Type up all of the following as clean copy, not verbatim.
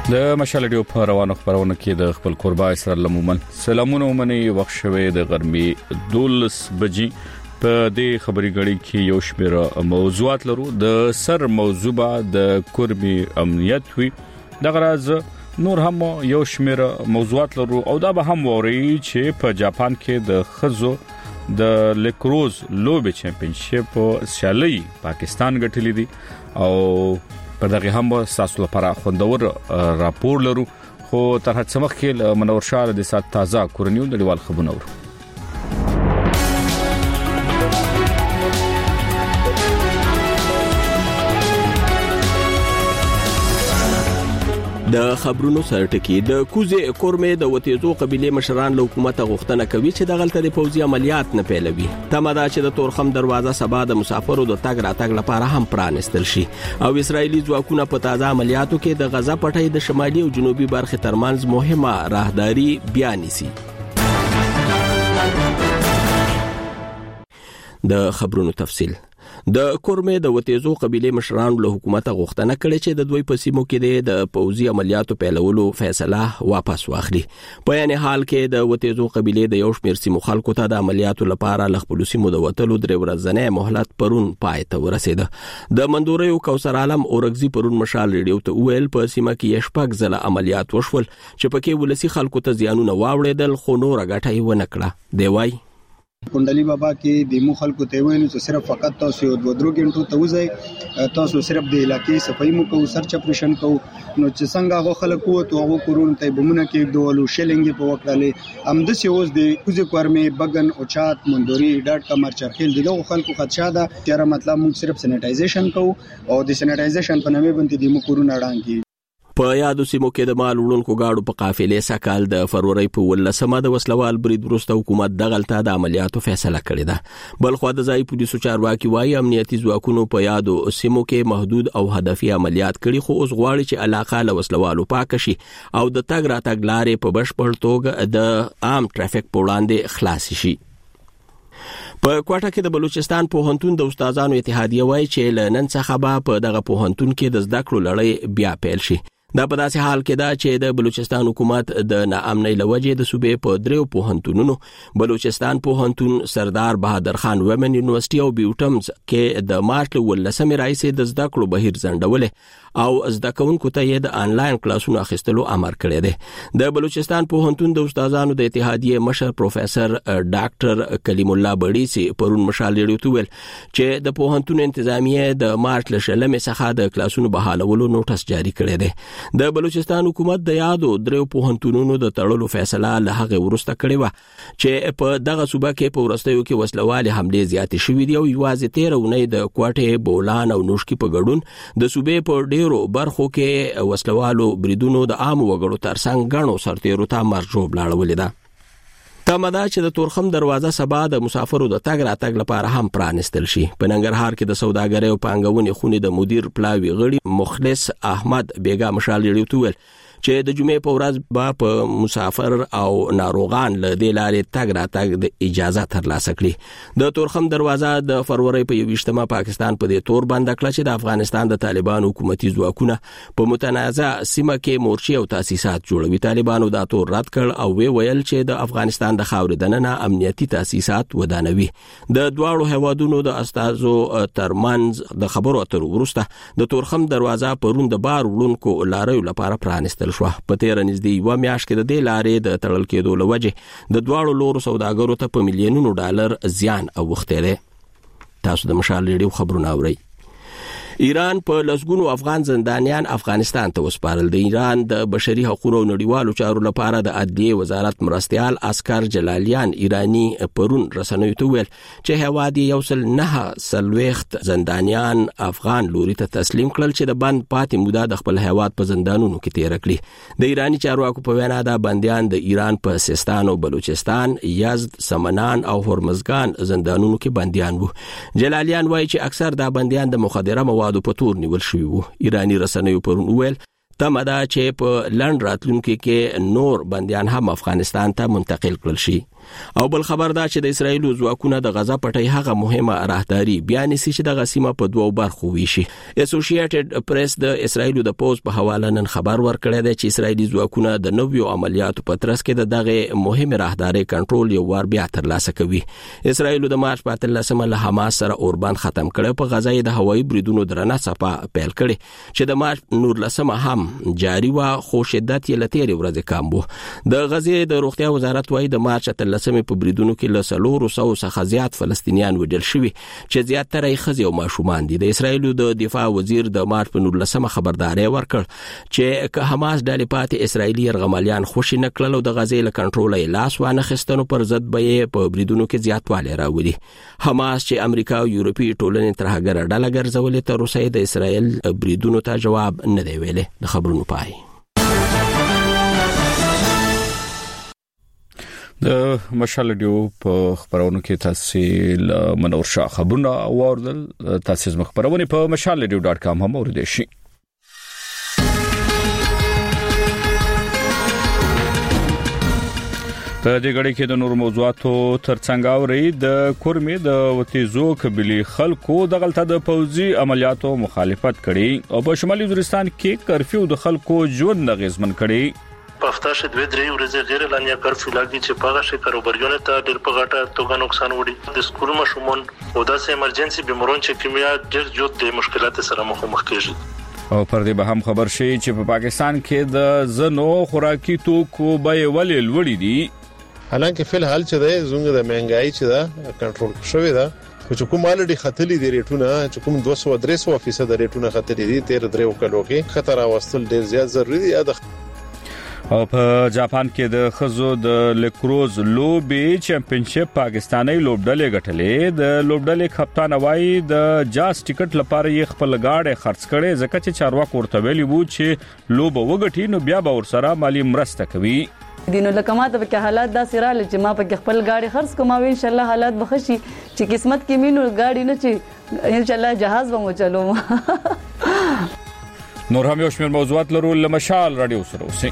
د مشال ډیو په روانو خبرونه کې د خپل قربا اسرائیل لمومن سلامونه ومني وخت شوه د غرمي 12 بجې په دې خبري غړي کې یو شمېر موضوعات لرو د سر موضوع د قربي امنیت وي د غراز نور هم یو شمېر موضوعات لرو او دا به هم ووري چې په جاپان کې د خزو د لیکروز لوبي چمپionship سیالي پاکستان ګټلې دي او په دغه هم ساسو لپاره خوندور راپور لرو خو تر هڅه مخکې منور شاه د سات تازه کورنیو د ډیوال خبرونه ورو د خبرونو سرټکی د کوزه کورمه د وتیزو قبيله مشران له حکومت غوښتنه کوي چې د غلطه د پوځي عملیات نه پیلوي تمدا چې د تورخم دروازه سبا د مسافرو د تګ راتګ لپاره هم پرانستل شي او اسرایلی ځواکونه په تازه عملیاتو کې د غزا پټۍ د شمالي او جنوبي برخې ترمنځ مهمه راهداري بیان نشي د خبرونو تفصیل د کورمه د وتیزو قبيله مشران له حکومت غوښتنه کړې چې د دوی په سیمو کې د پوځي عملیاتو پیلولو فیصله واپس واخلي په یعنی حال کې د وتیزو قبيله د یو شمېر سیمو خلکو ته د عملیاتو لپاره لخپل سیمو د وټلو درې ورځې مهلت پرون پای ته ورسېده د منډوري کوثر عالم اورګزي پرون مشال ریډیو ته ویل په سیمه کې شپږ ځله عملیات وشول چې پکې ولسی خلکو ته زیانونه واوړېدل خو نور غټي ونه کړه دی وای کندلی بابا کې د مخ خلکو ته ویل چې صرف فقط تاسو د ودرو غنټو ته وځي تاسو صرف د علاقې صفای مو کو سرچ اپریشن کو نو چې څنګه هغه خلکو ته هغه کورون ته بمونه کې دوه شلنګ په وکړلې ام د سیوز د کوزه کورمه بغن او چات مندوري ډاټ کمر چرخیل دغه خلکو خدشه ده چې مطلب موږ صرف سینیټایزیشن کو او د سینیټایزیشن په نامه باندې د مو کورون اړانګي په یادو سیمو کې د مال وړونکو گاډو په قافلې سکهال د فروری په 18 د وسلوال برید وروسته حکومت د غلطه د عملیاتو فیصله کړې ده بل خو د ځای پولیسو چارواکي وايي امنیتي ځواکونو په یادو سیمو کې محدود او هدفي عملیات کړي خو اوس غواړي چې علاقه له وسلوالو پاک شي او د تګ راتګ لارې په بشپړ توګه د عام ټرافیک په وړاندې خلاص شي په کوټه کې د بلوچستان پوهنتون د استادانو اتحادیه وایي چې نن څخه په دغه پوهنتون کې د زده کړو لړۍ بیا پیل شي دا په داسې حال کې دا چې د بلوچستان حکومت د ناامنۍ لوجې د صوبې په دریو پوهنتونونو بلوچستان پوهنتون سردار بهادر خان ومن یونیورسيټي او بیوټمز کې د مارچ 18 راځي د زده کړو بهیر ځنډولې او زده کوونکو ته د انلاین کلاسونو اخیستلو امر کړی دی د بلوچستان پوهنتون د استادانو د اتحادیه مشر پروفیسور ډاکټر کلیم الله بډیسی پرون مشال لري ویل چې د پوهنتون انتظامیه د مارچ لشلمې څخه د کلاسونو بحالولو نوټس جاری کړی دی د بلوچستان حکومت د یادو دریو پوهنتونونو د تړلو فیصله له هغه ورسته کړې و چې په دغه صوبه کې په ورستیو کې وسلواله حمله زیاتې شوې دي او یوازې 13 ونې د کوټه بولان او نوشکی په ګډون د صوبې په ډیرو برخو کې وسلوالو بریدونو د عام وګړو ترڅنګ غنو سرتیرو ته مرجوب لاړولې ده تمدا چې د تورخم دروازه سبا د مسافرو د تګ راتګ لپاره هم پرانستل شي په ننګرهار کې د سوداګرۍ او پانګونې خونې د مدیر پلاوی غړي مخلص احمد بیگا مشال لري تویل چې د جمعې په ورځ په مسافر او ناروغان له دې لارې تګ راتګ د اجازه ترلاسه کړي د تورخم دروازه د فروری په 28مه پاکستان په دې تور بند کړ چې د افغانستان د طالبانو حکومتي ځواکونه په متنازع سیمه کې مورچې او تاسیسات جوړوي طالبانو دا تور رد کړ او ویل چې د افغانستان د خاورې دننه امنیتي تاسیسات ودانوي د دواړو هوادونو د استازو ترمنځ د خبرو اترو وروسته د تورخم دروازه پرون د بار وړونکو لارې لپاره پرانستل شو په تیر نږدې و میاشت کې د دې لارې د تړل کېدو لوجه د دواړو لورو سوداګرو ته په ملیونونو ډالر زیان اوښتل تاسو د مشال ریډیو خبرونه اورئ ایران په لسګونو افغان زندانیان افغانستان ته وسپارل د ایران د بشري حقوقو نړیوالو چارو لپاره د عدلیه وزارت مرستيال اسکر جلالیان ایرانی پرون رسنیو ته ویل چې هوادي یوصل نه سلويخت زندانیان افغان لوري ته تسلیم کړل چې د بند پاتې موده د خپل هواد په زندانونو کې تیر کړی د ایرانی چارواکو په وینا دا بنديان د ایران په سیستان او بلوچستان یزد سمنان او هرمزګان زندانونو کې بنديان وو جلالیان وایي چې اکثر دا بنديان د مخدره موادو په تور نیول شوی وو ایرانی رسنیو پرون ویل تمدا چې په لند راتلونکو کې نور بنديان هم افغانستان ته منتقل کړل شي او بل خبر دا چې د اسرایل ځواکونه د غزا پټي هغه مهمه راهداري بیان سي چې د غسیمه په دوو برخو ویشي. اسوسییټډ پریس د اسرایل د پوز په حواله نن خبر ورکړی دی چې اسرایلی ځواکونه د نویو عملیاتو په ترڅ کې د دغه مهمه راهداري کنټرول یو وار بیا ترلاسه کوي. اسرایل د مارچ په 13 له حماس سره اوربان ختم کړ، په غزا د هوایي بریدونو درنه صفه پیل کړي چې د مارچ 19 هم جاری و، خو شدت یې لتیری ورځ کم وو. د غزې د روغتیا وزارت وايي د مارچ 13 په بریدونو کې له 400 څخه زیات فلسطینیان وژل شوي چې زیاتره یې ښځې او ماشومان دي. د اسرایل د دفاع وزیر د مارچ په 19 خبرداري ورکړ چې که حماس ډلې پاتې اسرایلی یرغمالیان خوشي نکړل او د غزې له کنټرول یې لاس وانه خستنو پر ضد به په بریدونو کې زیاتوالی راوړي. حماس چې امریکا او یورپي ټولنې ترهګر ډله ګرځولې، تر اوسه د اسرایل بریدونو ته جواب نه دی ویلي. د خبرونو پای. د مشال ډیو په خبرونو کې تاسو منور شاه خبرونه اوردل. تاسو زما خبرونه په mashalradio.com هم اوریدئ شئ. په دې غړي کې د نور موضوعاتو ترڅنګ اوري د کورمې د وتیزو قبلي خلکو د غلطه د پوځي عملیاتو مخالفت کړي او په شمالي وزیرستان کې کرفیو د خلکو ژوند غیزمن کړي. په هفته کې 2-3 ورځې غیر اعلانیا کرفیو لاګي چې په هغه کاروباریانو ته ډېر په غټه توګه نقصان وړي. د سکول مشمون او د ایمرجنسي بیمارون چې کیمیا ډېر جوړ د مشکلات سره مخ کیږي. او پر دې به هم خبر شي چې په پاکستان کې د زنو خوراکي توکو بیې ولې لوړې دي. حالانکه فل حال چې ده زونګ د مهنګای چې ده کنټرول شوی ده، خو کوم الډي خطلې دي ریټونه چې کوم 200-300% د ریټونه خطلې دي 13 کلو کې خطر واستل ډیر زیات ضروری دی. او په جاپان کې د خزو د لیکروز لوبي چمپionship پاکستاني لوبډلې غټلې. د لوبډلې کپتان وایي د جاز ټیکټ لپاره یې خپل گاډي خرڅ کړي ځکه چې چارواکو ورته ویلي وو چې لوب وګټي نو بیا به ورسره مالی مرسته کوي. دینو لکماته په حالات دا سراله چې ما په خپل گاډي خرڅ کوم او ان شاء الله حالات بخشي چې قسمت کې مينو گاډي نه چې ان شاء الله جهاز به مو چلوم. نور هم یو شمېر موضوعات لرو لمشال رادیو سره اوسئ.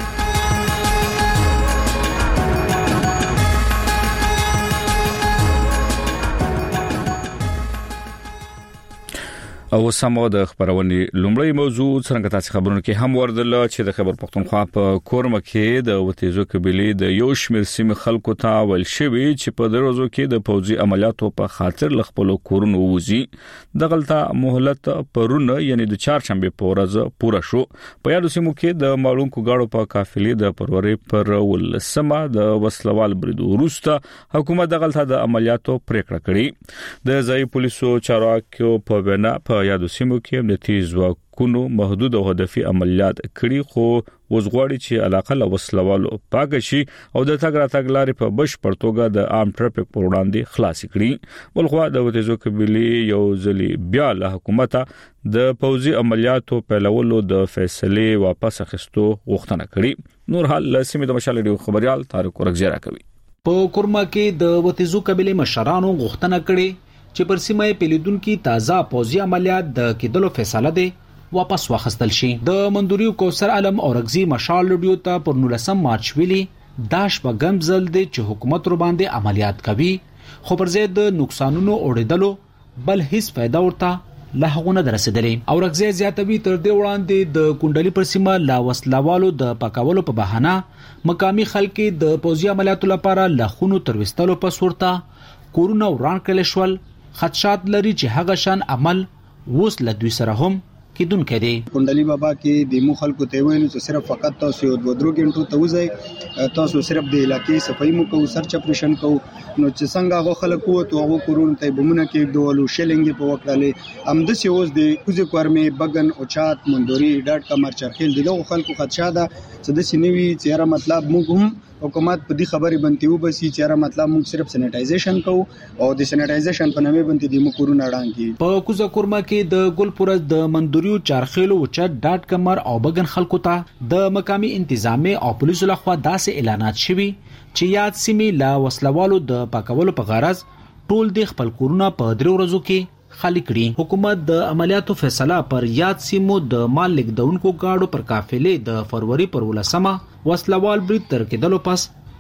او سمو د خبرونې لومړی موضوع څنګه تاسو خبرونه کې هم وردل چې د خبر پښتونخوا په کورمه کې د وتیزو قبيله د یو شمېر سیمه خلکو ته ول شوی چې په دروازو کې د پوځي عملیاتو په خاطر لخپلو کورونو وځي. د غلطه مهلت پرونه یعنی د چهارشنبه په ورځ پوره شو. په یادو سیمو کې د مالونکو گاډو په قافلې د پروري پر ولسمه د وسلوال برید وروسته حکومت د غلطه د عملیاتو پریکړه کړې. د ځای پولیسو چارواکیو په وینا په یادو سیمو کې امنیتي ځواکونو محدود او هدفي عملیات کړي، خو وزغواړي چې علاقه له وسلوالو پاک شي او د تګ راتګ لارې په بشپړ توګه د عام ټرافیک پر وړاندې خلاص کړي. بلخو د وتیزو قبيله یو ځلي بیا له حکومت د پوځي عملیاتو پیلولو د فیصله واپس اخیستو غوښتنه کړې. نور حال لسمه د مشال ډیو خبريال طارق ورغزیرا کوي. په کورما کې د وتیزو قبيله مشرانو غوښتنه کړې چې پر سیمه پیلیدونکو تازه پوځي عملیات د کېدلو فیصله ده واپس واخستل شي. د منډوریو کوثر عالم اورغزي مشال لډیو ته پر 19 مارچ ویلي داش په ګمزل دي چې حکومت رو باندې عملیات کوي، خو پر ضد د نقصانونو اوریدلو بل هیڅ फायदा ورته لهغونه درسېدلې. اورغزي زیاتوي تر دې وړاندې د کونډلي پر سیمه لا وسلوالو د پکاولو په بهانه مقامی خلک د پوځي عملیاتو لپاره لخونو تر وستلو په صورت کورونه وران کړل شول. خدشات لري چې هغه شان عمل ووس لدوی سره هم کیدون کړي. کندلی بابا کې د مو خلکو ته وایي چې صرف فقط تاسو یو 2 غنټو ته وځي، تاسو صرف د علاقې صفائی مو کو سرچ اپریشن کو نو چې څنګه هغه خلکو ته هغه کورونه ته بمونه کې دوالو شلنګ په وکړاله هم د سیوز د کوزي کورمه بغن او چات مندوري ډاټ کمر چرخیل دغه خلکو خدشا ده چې د سینوي چیرې مطلب موږ هم حکومت په دې خبرې باندې وبسي چې مطلب موږ صرف سینیټایزیشن کوو او د سینیټایزیشن په نامه باندې د مکورونه اړانګي. په کوزه کورما کې د ګلپور د مندوریو چارخیلو او چټ ډاټ کمر او بغن خلکو ته د مقامی انتظامی او پولیسو لخوا داسې اعلانات شوي چې یاد سیمې لا وسلوالو د پاکولو په غرض ټول د خپل کورونه په 3 ورځو کې خالی کړي. حکومت د عملیاتو فیصله پر یاد سیمو د مال لیکدونکو گاډو پر قافلې د فروری پر ولسمه وسلوال برید تر کېدلو پس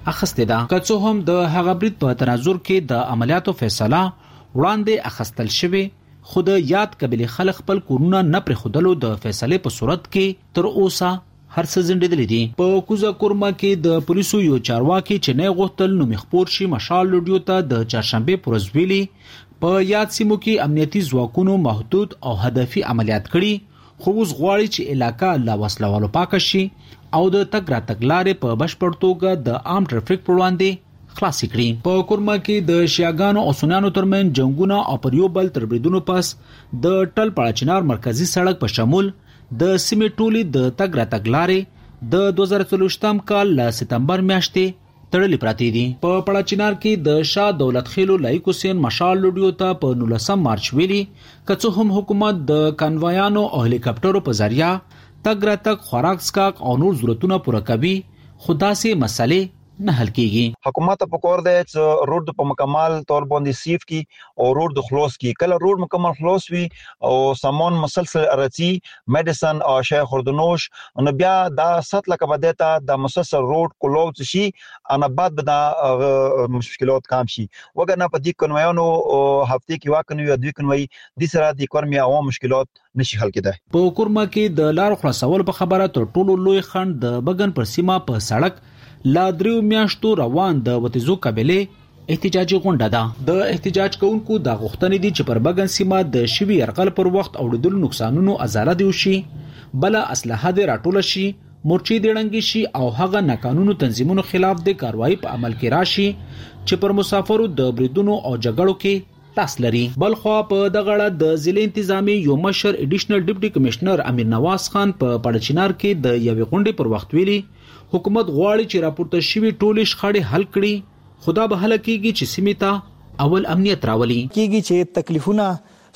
اخستې ده. که څه هم د هغه برید په تناظر کې د عملیاتو فیصله وړاندې اخستل شوی، خو د یاد قبیلې خلک خپل کورونه نه پرېښودلو د فیصلې په صورت کې تر اوسه هر څه زندېدلي دي. په کوزه کورما کې د پولیسو یو چارواکي چې نه غوښتل نوم خپور شي مشال لوډیو ته د چهارشنبه پر ورځ ویلي په یاد سیمو کې امنیتي ځواکونو محدود او هدفي عملیات کړي، خو اوس غواړي چې علاقه لا وسلوالو پاک شي او د تګ راتګ لارې په بشپړ توګه د عام ټرافیک پر وړاندې خلاص کړي. په کورما کې د شیعاګانو او سنیانو ترمنځ جنگونه او پر یو بل تر بریدونو پس د ټل پړاچنار مرکزی سړک په شمول د سیمې ټولې د تګ راتګ لارې د 2024 کال ل سپتمبر میاشتې تړلې پراته دي. په پړاچنار کې د شاه دولت خیلو لایق حسین مشال لوډیو ته په 19 مارچ ویلي که څه هم حکومت د کانوایانو او هلیکاپټرو په ذریعہ تګ راتګ خوراک سکاک او نور ضرورتونه پوره کوي، خو داسې مسلې نه حل کیږي. حکومت په کور دی چې روډ په مکمل تور باندې سیف کی او روډ د خلاص کی. کله روډ مکمل خلاص وي او سامان مسلسل ارتی میډیسن او شای خوردنوش نو بیا دا سطل کبدتا د مسلسل روډ کلوز شي انا بعد دا مشکلات کم شي. وګنه په دې کنویانو هفته کې واکنوي او دوی کنوي د سره د کورمي عوام مشکلات نشي حل کېدای. په کورما کې د لار خلاصول په خبره تر ټولو لوی خند د بغن پر سیمه په سړک لا دریو میاشتو روان د وتیزو قبیلې احتجاجي غونډه ده. د احتجاج کوونکو د غوښتنې دي چې پر بغن سیمه د شوی يرغل پر وخت اوریدل نقصانونو ازاله دی شي، بل اسلحه دې راټول شي، مورچې دې ړنګ شي او هغه ناقانونو تنظیمونو خلاف د کاروایی په عمل کې راشي چې پر مسافرو د بریدونو او جګړو کې لاس لري. بلخوا په دغه اړه د ضلع انتظامی یو مشر ایډیشنل ډیپټي کمشنر امیر نواز خان په پړچینار کې د یوې غونډې پر وخت ویلي حکومت غواړي چې راپورته شوی ټولې شخړې حل کړي، خدا به هله کېږي چې سیمې ته اول امنیت راولي. کېږي چې تکلیفونه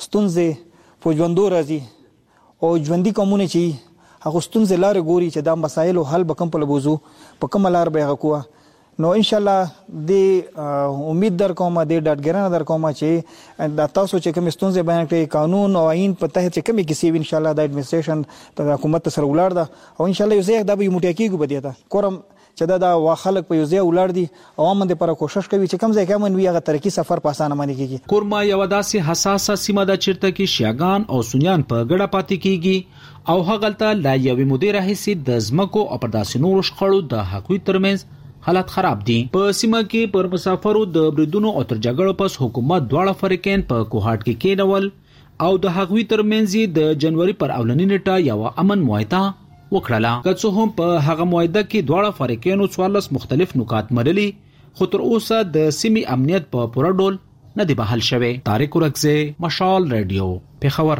ستونزې په ژوندو راځي او ژوندي قومونه چې هغه ستونزې لارې ګوري چې دا مسایل حل به کوم په لبوزو په کوم لار به هغه کوه. نو ان شاء الله د امید در کومه د ډاډګرانه در کومه چې د تاسو چې کوم ستونزې بیان کړي قانون او آئین په تحت چې کومې کیسې ان شاء الله د اډمنستریشن د حکومت سره ولاړ ده او ان شاء الله یو ځای دا به یو موټی کېږي بده ده کورم چې دا واخلک په یو ځای ولاړ دي او هم د پر کوشش کوي چې کوم ځای کې من وی هغه ترقی سفر په اسانه باندې کیږي. کورما یو داسې حساسه سیمه ده چیرته کې شیعاګان او سنیان په ګډه پاتې کیږي او هغه لا یوې مودې راهیسې د ځمکو او پر داسې نورو شخړو د حقوقي ترمنځ حالات خراب دي. په سیمه کې پر مسافرو د بریدونو او تر جګړو پس حکومت دواړه فریقین په کوهاټ کې کېنول او د حقوقي ترمنځ د جنوري پر اولنۍ نیټه یو امن معاهده وکړه. که څه هم په هغه معاهده کې دواړه فریقینو 14 مختلف نکات مرلي، خو تر اوسه د سیمې امنیت په پوره ډول نه دی بحال شوی. طارق ورکزی، مشال رادیو، پیښور.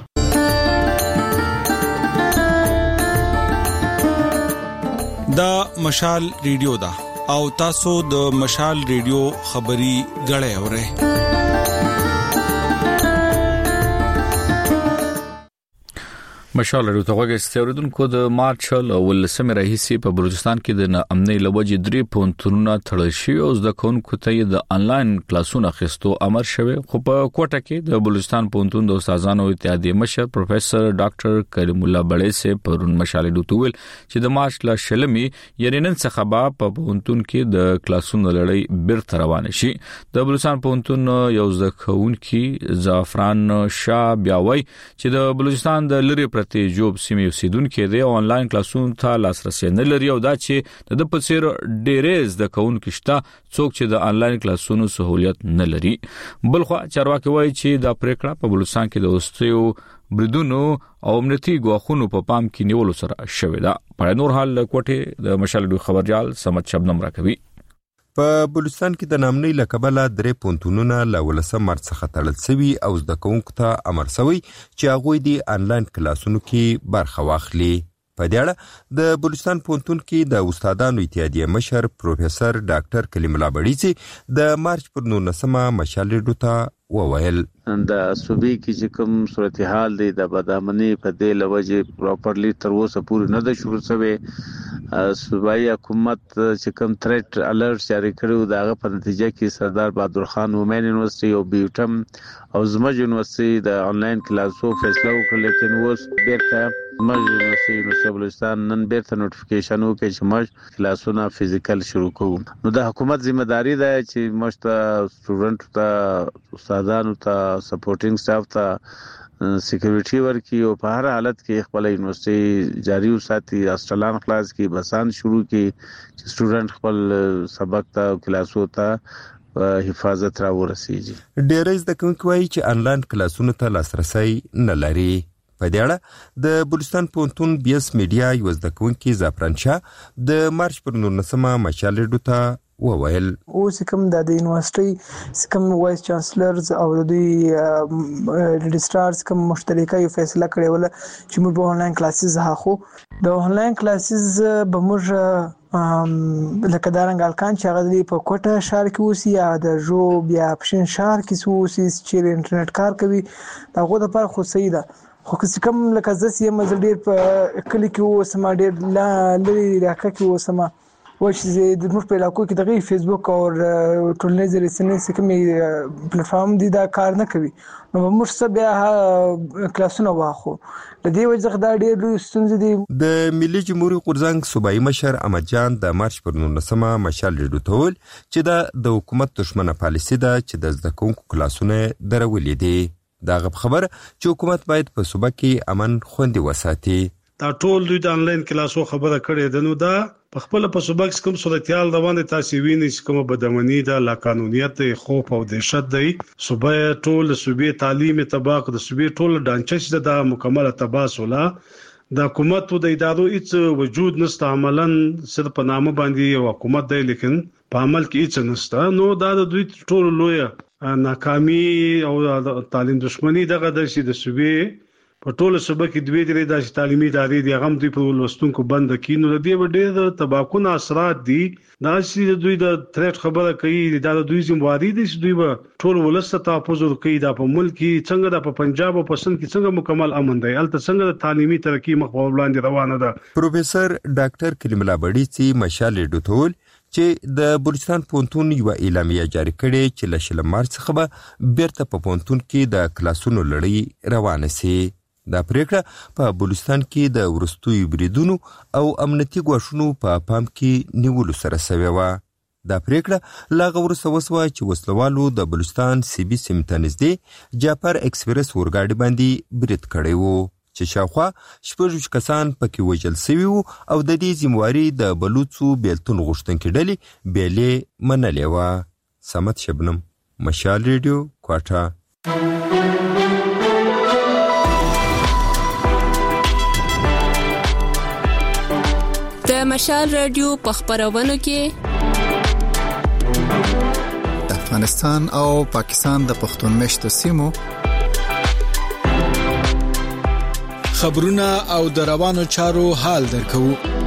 دا مشال ریډیو دا او تاسو د مشال ریډیو خبري غړې اورئ. مشال ریډیو ته غوښتل د مارچ ولسمه راهیسي په بلوچستان کې د امنیت لوجې درې پونتونه تړل شوی او د کونکو ته د انلاین کلاسونو اخیستو امر شوی. خو په کوټه کې د بلوچستان پونتون د استادانو اتحادیې مشر پروفیسور ډاکټر کریم الله بړې سه پرون مشال ریډیو ته ویل چې د مارچ لا شلمي یعنی نن څخه په پونتون کې د کلاسونو لړۍ بیرته روان شي. د بلوچستان پونتون یو ځکهونکي زعفران شاه بیاوي چې د بلوچستان د لری ته جوب سیمې اوسیدونکو د آنلاین کلاسونو ته لاسرسي نه لري او دا چې د پڅیر ډیرز د کونکو شته څوک چې د آنلاین کلاسونو سہولیت نه لري. بلخو چارواکي وایي چې دا پریکړه په بلوچستان کې د اوستیو بریدونو او امنیتي ګواښونو په پام کې نیولو سره شوې ده. په نور حال کوټه د مشال خبرجال سمت شبنم راکوي. په بلوچستان کې د نامنۍ لکبله درې پونتونونه له 19 مارچ څخه تړل شوي او زده کوونکو ته امر شوی چې هغوی د آنلاین کلاسونو کې برخه واخلي. په دې اړه د بلوچستان پونتون کې د استادانو اتحادیې مشر پروفیسور ډاکټر کریم الله بړې د مارچ پر 19مه مشال ریډیو ته وویل د صوبې کې چې کوم صورتحال دی د بدامنۍ په دې لوجه پراپرلی تر اوسه پورې نه د شروع شوی. صوبایي حکومت چې کوم تھریټ الرټ جاری کړو داغه په نتیجه کې سردار بهادر خان وومن یونیورسيټي او بیوټم او زموږ یونیورسيټي د آنلاین کلاسو فیصله وکړه، لیکن اوس بیرته مجلس بلوچستان نن بیرته نوټیفیکیشن وکړي چې موږ کلاسونه فزیکل شروع کوو. نو د حکومت ذمہ داری ده چې موږ ته سټوډنټ ته استادانو ته سپورټینګ سټاف ته سکیورټي ورکړي او په هر حالت کې خپل یونیورسيټي جاری وساتي، هاستلان خلاص کړي، بسان شروع کړي چې سټوډنټ خپل سبق ته کلاسو ته حفاظت را ورسیږي. ډیری زده کوونکي وایي چې انلاین کلاسونو ته لاسرسي نه لري. په دې اړه د بلوچستان پوهنتون بیس میډیا یو زده کوونکی زعفران شاه د مارچ پر 19 مشال ریډیو ته وویل اوس کوم د یونیورسيټي کوم وایس چانسلرز او د ريجسترارز کوم مشترکه یو فیصله کړې وله چې موږ به آنلاین کلاسز هاخو د آنلاین کلاسز به موږ لکه دارنګ الکان چې هغه په کوټه شهر کې اوسي یا د جو بیا پښین شهر کې اوسي چې انټرنیټ کار کوي دغه د پر خو صحیح ده. خو که کوم لکه زسیه مزل ډیر په کلی کې اوسم ډیر لري راکه کې اوسم و چې د موږ په علاقو کې دغه فیسبوک او ټولنیز رسنۍ کومي پلیټ فارم دي دا کار نه کوي نو موږ څه بیا کلاسونه واخو د دې وجه دا ډیر لوی ستونزې دي. د ملي جمهوریت غورځنګ صوبایي مشر احمد جان د مارچ پر 19 مشال ریډیو ته ویل چې د حکومت دښمنه پالیسي ده چې د زده کوونکو کلاسونه درولې دي. دا غب خبر چې حکومت باید په صوبه کې امن خوندي وساتي. دا ټول دوی د انلاین کلاسو خبره کړې ده. نو دا په خپل په صوبه کې کوم صورتحال روانه تاسو وینئ چې کومه بدامنی ده، لا قانونیت، خوف او دهشت دی. صوبه ټول صوبې تعلیم طبق د صوبې ټول ډانچه د مکمله تباسوله د حکومت او د ادارو هیڅ وجود نشته. عملاً صرف په نامه باندې یو حکومت دی لیکن په عمل کې هیڅ نشته. نو دا د دوی ټول لوی ناکامي او تعلیم دښمنی دغه د شي د صوبې په ټوله صوبه کې دوی درې د تعلیمي ادارې د غم دوی په لوستونکو بند کینو د دې وړې د تباکونه اثرات دي. دا چې دوی د تریټ خبره کوي دا د دوی ذمہواری دي چې دوی به ټول ولست تحفظ کوي. دا په ملک کې څنګه د پنجاب او پسند کې څنګه مکمل امن دی، البته څنګه د تعلیمي ترقی مخ په وړاندې روانه ده. پروفیسور ډاکټر کلیم الله بډی چې مشال ډوتول چې د بلوچستان پوهنتون یو اعلامیه جاری کړې چې له شل مارچ څخه به بیرته په پوهنتون کې د کلاسونو لړۍ روانه سي. دا پریکړه په بلوچستان کې د ورستوي بریدونو او امنیتي ګواښونو په پام کې نیولو سره شوې وه. دا پریکړه لا وروسته وسوه چې وسلوالو د بلوچستان سی بي سیمې ته نږدې جعفر ایکسپریس اورګاډي باندې برید کړی و چې شاوخوا 6 کسان پکې وژل شوي وو او د دې ذمہواري د بلوڅو بیلتون غوښتونکي ډلې بیلې منلې وه. صمد شبنم، مشال ریډیو، کوټه. د مشال ریډیو په خبرونو کې د افغانستان او پاکستان د پښتون مشتو سیمو خبرونه او د روانو چارو حال درکو.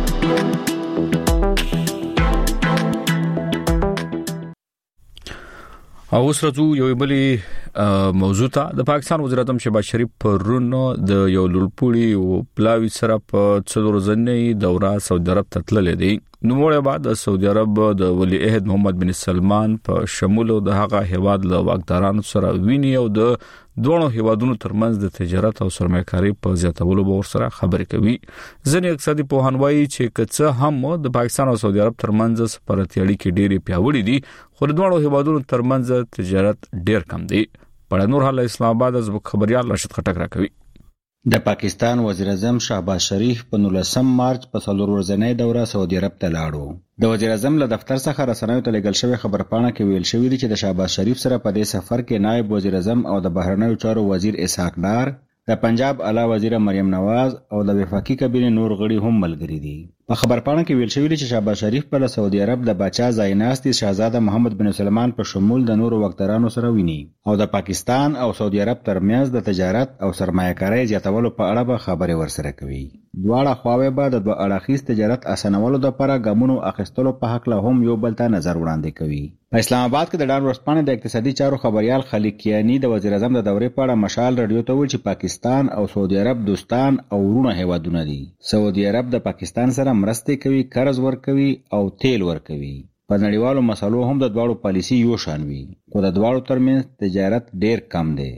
او اوس راځو یو بلی موضوع ته. د پاکستان وزیر اعظم شهباز شریف پرونو د یو لړپوړي او پلاوی سره په څلور ځنې دوره سعودي عرب ته تللې دي. نو موږ بعد د سعودي عرب د ولی عہد محمد بن سلمان په شمول د هغه هیواد له واکدارانو سره ویني او د دوه هیوادونو ترمنځ د تجارت او سرمایه‌کاري په زیاتولو به ورسره خبرې کوي. ځینې اقتصادي پوهان وایي چې کڅه هم د پاکستان او سعودي عرب ترمنځ سفارتي اړیکې ډېرې پیاوړې دي خو د دوه هیوادونو ترمنځ تجارت ډېر کم دی. په نور حال اسلام آباد از خبريال راشد خټک راکوي. د پاکستان وزیر اعظم شهباز شریف په 19 مارچ په څلور ورځنۍ دوره سعودي عرب ته لاړو. د وزیر اعظم له دفتر څخه رسنیو ته لېږل شوی خبرپاڼه کې ویل شوی دی چې د شهباز شریف سره په دې سفر کې نائب وزیر اعظم او د بهرنیو چارو وزیر اسحاق ډار، د پنجاب اعلی وزیر مریم نواز او د وفاقي کابینې نور غړي هم ملګري دي. په خبرپاڼه کې ویل شوی دی چې شهباز شریف په سعودي عرب د باچا ځایناستي شاهزاده محمد بن سلمان په شمول د نورو واکدارانو سره ویني او د پاکستان او سعودي عرب ترمنځ د تجارت او سرمایه‌کارۍ زیاتولو په اړه به خبرې ورسره کوي. دواړه خواوې به د دوه اړخیز تجارت اسانولو لپاره ګامونو اخیستلو په حق له هم یو بل ته نظر وړاندې کوي. په اسلام آباد کې د ډان ورسپانې د اقتصادي چارو خبريال خالد کیانی د وزیر اعظم د دورې په اړه مشال رادیو ته ویل چې پاکستان او سعودي عرب دوستان او ورونه هیوادونه دي. سعودي عرب د پاکستان سره مرستې کوي، قرض ورکوي او تیل ورکوي. په نړیوالو مسلو هم د دواړو پالیسي یو شان وي، خو د دواړو ترمنځ تجارت ډیر کم دی.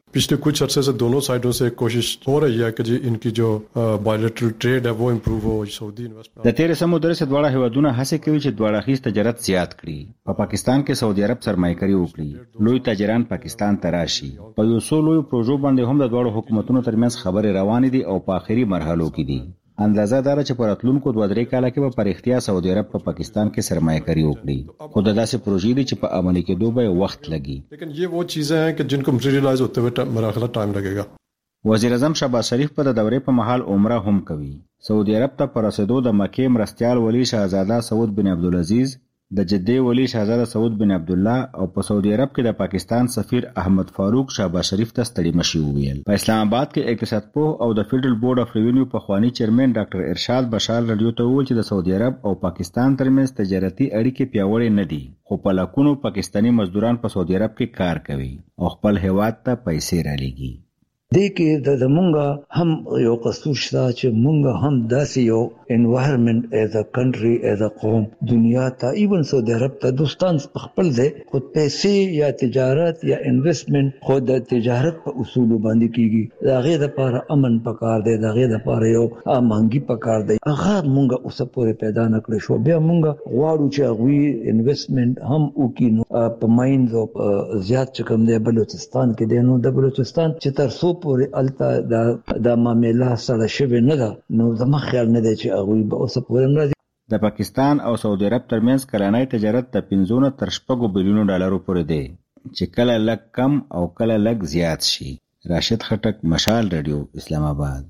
पिछले कुछ अरसे से दोनों साइडों से कोशिश हो रही है कि जी इनकी जो बायलैटरल ट्रेड है वो इम्प्रूव हो. Saudi investment د تیر سمندر سے دواړه هیوادونه هڅه کوي چې دواړه خیز تجارت زیات کړي. په پاکستان کې سعودي عرب سرمایه‌کاري وکړي. لوی تاجران پاکستان ته راشي. په یو څو لوی پروژو باندې هم د دواړو حکومتونو ترمنځ خبرې روانې دي او په آخري مرحلو کې دي. اندازه دار چې په راتلونکو 2-3 کال کې به پر اختیار سعودي عرب په پاکستان کې سرمایه‌کاري وکړي. خو داسې پروژې دي چې په عملي کېدو به وخت لګي. لیکن یہ وہ چیزیں ہیں کہ جن کو مٹیریلائز ہوتے ہوئے مراحل ټایم لګेगा. وزیر اعظم شهباز شریف په دورې په محل عمره هم کوي. سعودي عرب ته پر رسیدو د مکه مرستيال ولی شاهزاده سعود بن عبدالعزيز، د جده ولی شاهزاده سعود بن عبد الله او په سعودي عرب کې د پاکستان سفیر احمد فاروق شهباز شریف ته ستړي مشي وویل. په اسلام آباد کې اقتصاد پوه او د فیډرل بورډ اف ریوینیو په خوانی چیرمن ډاکټر ارشاد بشار رادیو ته وویل چې د سعودي عرب او پاکستان ترمنځ تجارتي اړیکې پیاوړې نه دي، خو په لاکونو پاکستانی مزدوران په سعودي عرب کې کار کوي او خپل هیواد ته پیسې رالېږي. دې کې د مونږه هم یو قصور شته چې مونږه هم داسې یو انوایرنمنت ایز ا کنټری ایز ا قوم دنیا ته ایون سعودي عرب ته دوستان خپل دي، خو پیسې یا تجارت یا انویسټمنٹ خو د تجارت په اصول باندې کیږي. دا غي د لپاره امن پکار دی، دا غي د لپاره یو امانګي پکار دی. هغه مونږه اوسه پورې پیدا نکړې شو. بیا مونږه غواړو چې هغه انویسټمنٹ هم وکړو په ماینز او زیات چکم دی بلوچستان کې دی. نو د بلوچستان چې تر څو پورې الته د معاملې سره شوی نه ده، نو زما خیال نه دی چې هغه به اوس پورې راځي. د پاکستان او سعودي عرب ترمنځ کلنی تجارت د 15 تر 16 بلیونو ډالرو پورې دی چې کله لږ کم او کله لږ زیات شي. راشد خټک، مشال رادیو، اسلام آباد.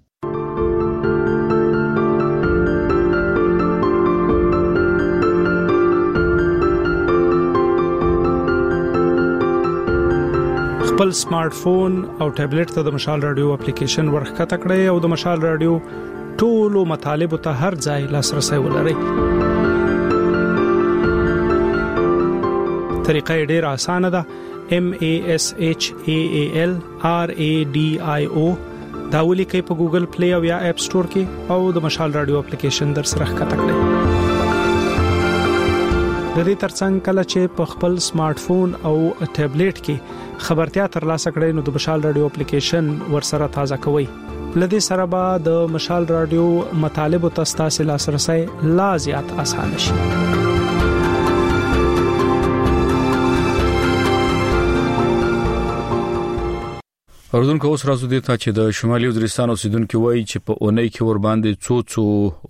خپل سمارټ فون او ټابلیټ ته د مشال رادیو اپلیکیشن ورخته کړئ او د مشال رادیو ټولو مطالب ته هر ځای لاسرسي ولرئ. طریقه ډېره اسانه ده. MASHAAL RADIO دا ولیکئ په ګوګل پلی او یا اپ سٹور کې او د مشال رادیو اپلیکیشن در سره ښکته کړئ. د دې ترڅنګ کله چې په خپل سمارټ فون او ټابلیټ کې خبرتیا ترلاسه کړئ نو د مشال رادیو اپلیکیشن ورسره تازه کوئ. لدې سره به د مشال رادیو مطالب او تاسو لاسرسي لا زیات آسان شي. اردوونکو اوس راځو دې ته چې د شمالي وزیرستان اوسیدونکو وایي چې په اونۍ کې ور باندې څو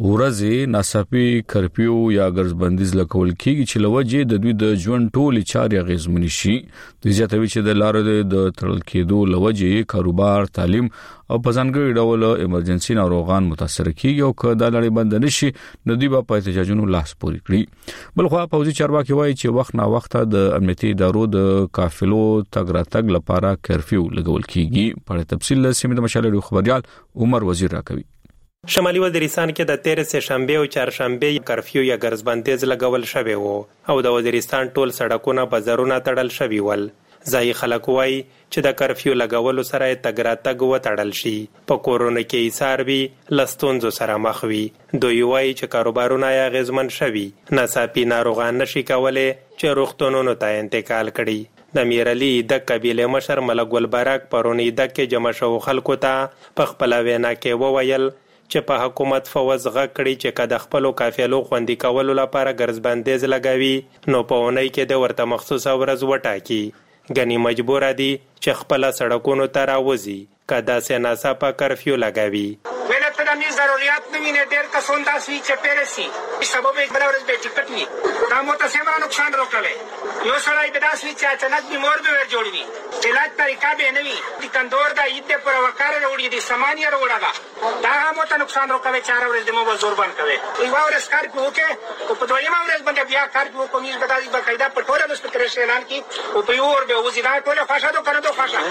ورځې ناڅاپي کرفیو یا ګرځبندیز لګول کیږي چې لوجه د دوی د ژوند ټولې چارې غیزمنې شي. د زیاتوي چې د لارې د تړل کېدو لوجه کاروبار، تعلیم او په ځانګړي ډول ایمرجنسي ناروغان متاثر کیږي او که دا لړۍ بند نشي نو دوی په احتجاجونو لاس پوري کړی. بلخو پوځي چارواکي وایي چې وخت نا وخت د امنیتي ادارو د قافلو تګ راتګ لپاره کرفیو لګول کیږي. په تفصیل سیمه د مشال رادیو خبريال عمر وزیر راکوي. شمالي وزیرستان کې د 13 سه شنبه او چهارشنبه کرفیو یا ګرځبندیز لګول شوی وو او د وزیرستان ټول سړکونه بازارونه تړل شوی ول. ځای خلک وایي چې د کرفیو لګولو سره تګ راتګ وتړل شي. په کورونه کې ایثار وي، لستونزو سره مخ وي. دوی وایي چې کاروبارونه یې اغیزمن شوي، ناڅاپي ناروغان نشي کولی چې روغتونونو ته انتقال کړي. د میرعلي د قبیله مشر ملک ګل براک پرونی د کې جمع شو خلکو ته په خپل وینا کې وویل چې په حکومت فوز غکړي چې کده خپل کافیلو خوندي کولو لپاره ګرځبندیز لګوي نو په اونۍ کې د ورته مخصوص ورځ وټاکي. غني مجبور دي چې خپل سړکونو ته راوځي کدا سه ناڅاپه کرفیو لګوي. ویل ته د می ضرورت نه ویني ډېر کسون داسي چې پیرسي سبب یې بل ورځ به ټیکټ ني دا مو ته سم نقصان راکړي. یو سړی به داسي چې اچانک بیمار به ور جوړوي علاج طریقه به نه وي د تندور د ایته پر وکړه وروړي د سامانیا وروړه دا مو ته نقصان راکوي. 4 ورځې مو زور بند کوي. یو ورځ کار کوي او په دویمه ورځ باندې بیا کار کوي په داسې باقاعده په ټول د سپیکر اعلان کی او په یو ور به وزیر ټول فاشا دو کنه دو فاشا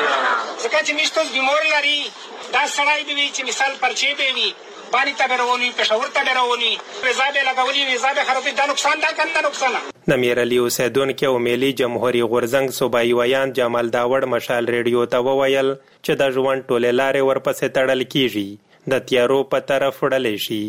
ځکه چې میشته بیمار لري دا سړی به چې مثال پرچې به وي باندې تبرونی پېښور تبرونی وزابه لګولي وزابه خرابې دا نقصان دا کنده نقصان. د میرعلي اوسیدونکو او ملي جمهوریت غورزنګ صوبایي ویان جمال داوړ مشال ریډیو ته وویل چې د ژوند ټولې لارې ورپسې تړل کیږي، د تیارو په طرف وړلې شي،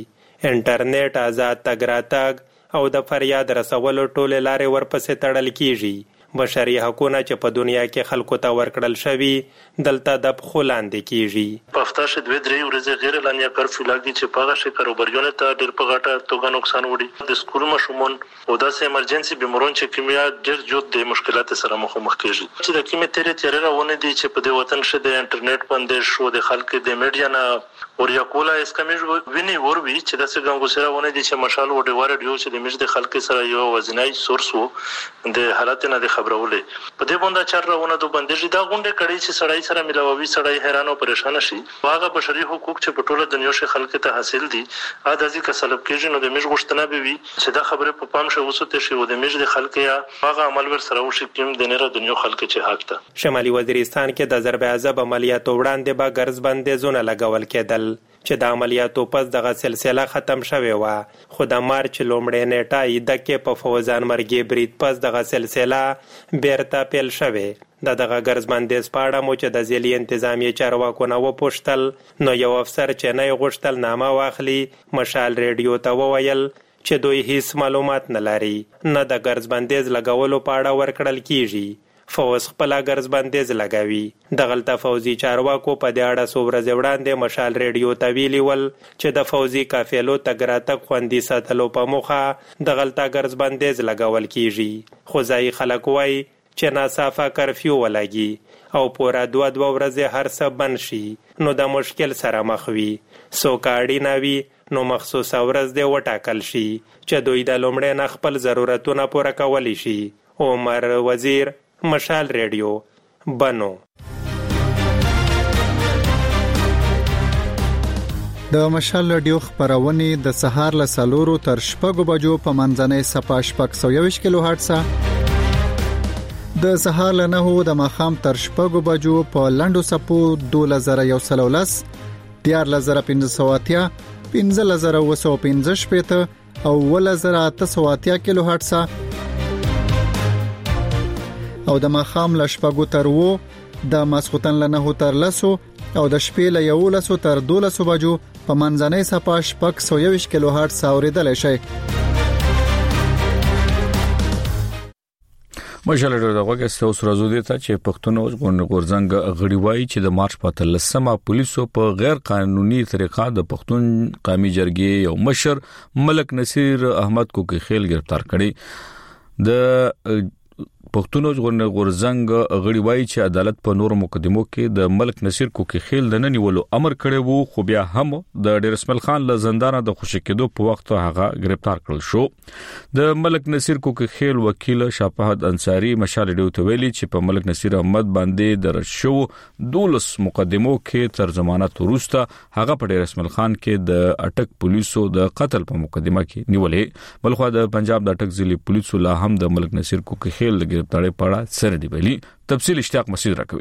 انټرنیټ آزاد تګ راتګ او د فریاد رسولو ټولې لارې ورپسې تړل کیږي. بشري حقوقونه چې په دنیا کې خلکو ته ورکړل شوي دلته د پخو لاندې کیږي. په هفته کې 2-3 ورځې غیر اعلانیه کرفیو لاګي چې په هغه شي کاروباریانو ته ډېر په غټه توګه نقصان وړي. د سکول ماشومان او داسې ایمرجنسي بیمارون چې کیمیا ډېر جوړ د مشکلات سره مخ کیږي. چې د کیمیا تیرې راونه دي چې په دې وطن شه د انټرنیټ باندې شو د خلک د میډیا نه اور یا کولا اس کمیږي ویني وروي چې داسې ګنګو سره ونه دي چې مشال و د ورډیو چې د میډیا خلک سره یو وزنای سورس وو د حالت نه د خبرولې په دې باندې چر راونه د بندیز دا غونډه کړي چې سړی سره ملاوي سړی حیران او پریشان شي. واغه بشري حقوق چې په ټوله دنیا کې خلک ته حاصل دي ا د ځکه سلب کېږي نو د میډ غوښتنه به وي چې دا خبره په پام شو وسوته شي او د میډ خلک یا واغه عمل ور سره وشي کوم د نړۍ دنیا خلک چې حق ته. شمالي وزیرستان کې د ضرب عذاب عملیاتو وړاندې به ګرځ بندیزونه لګول کېدل چې د عملیاتو پس دغه سلسله ختم شوه و. خو د مارچ لومړۍ نیټه د کې په فوزان مرګي برید پس دغه سلسله بیرته پیل شوه. دغه ګرځ بندیز پاړه مو چې د ځلی انتظامی چارواکو نه وپوښتل نو یو افسر چې نه غوښتل نامه واخلي مشال ریډیو ته وویل چې دوی هیڅ معلومات نه لري نه د ګرځ بندیز لګولو پاړه ورکړل کیږي. فوز خپل ګرځ بندیز لګاوي. دغلطه فوزي چارواکو په دې اړه څو ورځې وړاندې مشال ریډیو ته ویلي ول چې د فوزي قافلو تګ راتګ خوندي ساتلو په موخه دغلطه ګرځ بندیز لګول کیږي. خو ځایي خلک وایي چې ناصافه کرفیو ولګي او پوره 2 ورځې هر څه بند شي نو د مشکل سره مخ وي. څوک اړینه وي نو مخصوصه ورځ دې وټاکل شي چې دوی د لومړی نه خپل ضرورتونه پوره کولی شي. عمر وزیر، مشال ریډیو، بنو. د مشال ریډیو خبرونه د سهار له 4 تر 6 بجو په منځنۍ صفه 620 کیلو هرتز، د سهار له 9 د ماخام تر 6 بجو په لنډو صفو 2113 14580 15215 او 1880 کیلو هرتز، او د ماخام له 6 تر 9 د ماسختن له 9 تر 10 او د شپې له 11 تر 12 بجو په منځنۍ صفه 620 کیلو هرتز اوریدل شي. مشال دغه کیسه اوس راځو دي ته چې پښتون غورځنګ غړي وایي چې د مارچ په 13مه پولیسو په غیر قانوني طریقه د پښتون قومي جرګې یو مشر ملک نصیر احمد کوکی خیل گرفتار کړي. د پښتون غورځنګ غړي وایي چې عدالت په نور مقدمو کې د ملک نصیر کوکی خیل د ننیولو امر کړی وو خو بیا هم د ډیر اسماعیل خان له زندانه د خوشی کېدو په وخت هغه گرفتار کړل شو. د ملک نصیر کوکی خیل وکیل شافهد انصاری مشال ریډیو ته ویلي چې په ملک نصیر احمد باندې درج شو 12 مقدمو کې تر ضمانت وروسته هغه په ډیر اسماعیل خان کې د اټک پولیسو د قتل په مقدمه کې نیولې. بلخو د پنجاب د اټک ضلع پولیسو لا هم د ملک نصیر کوکی خیل تړې پړه سره دی ویلي. تفصیل اشتیاق مسعود راکوي.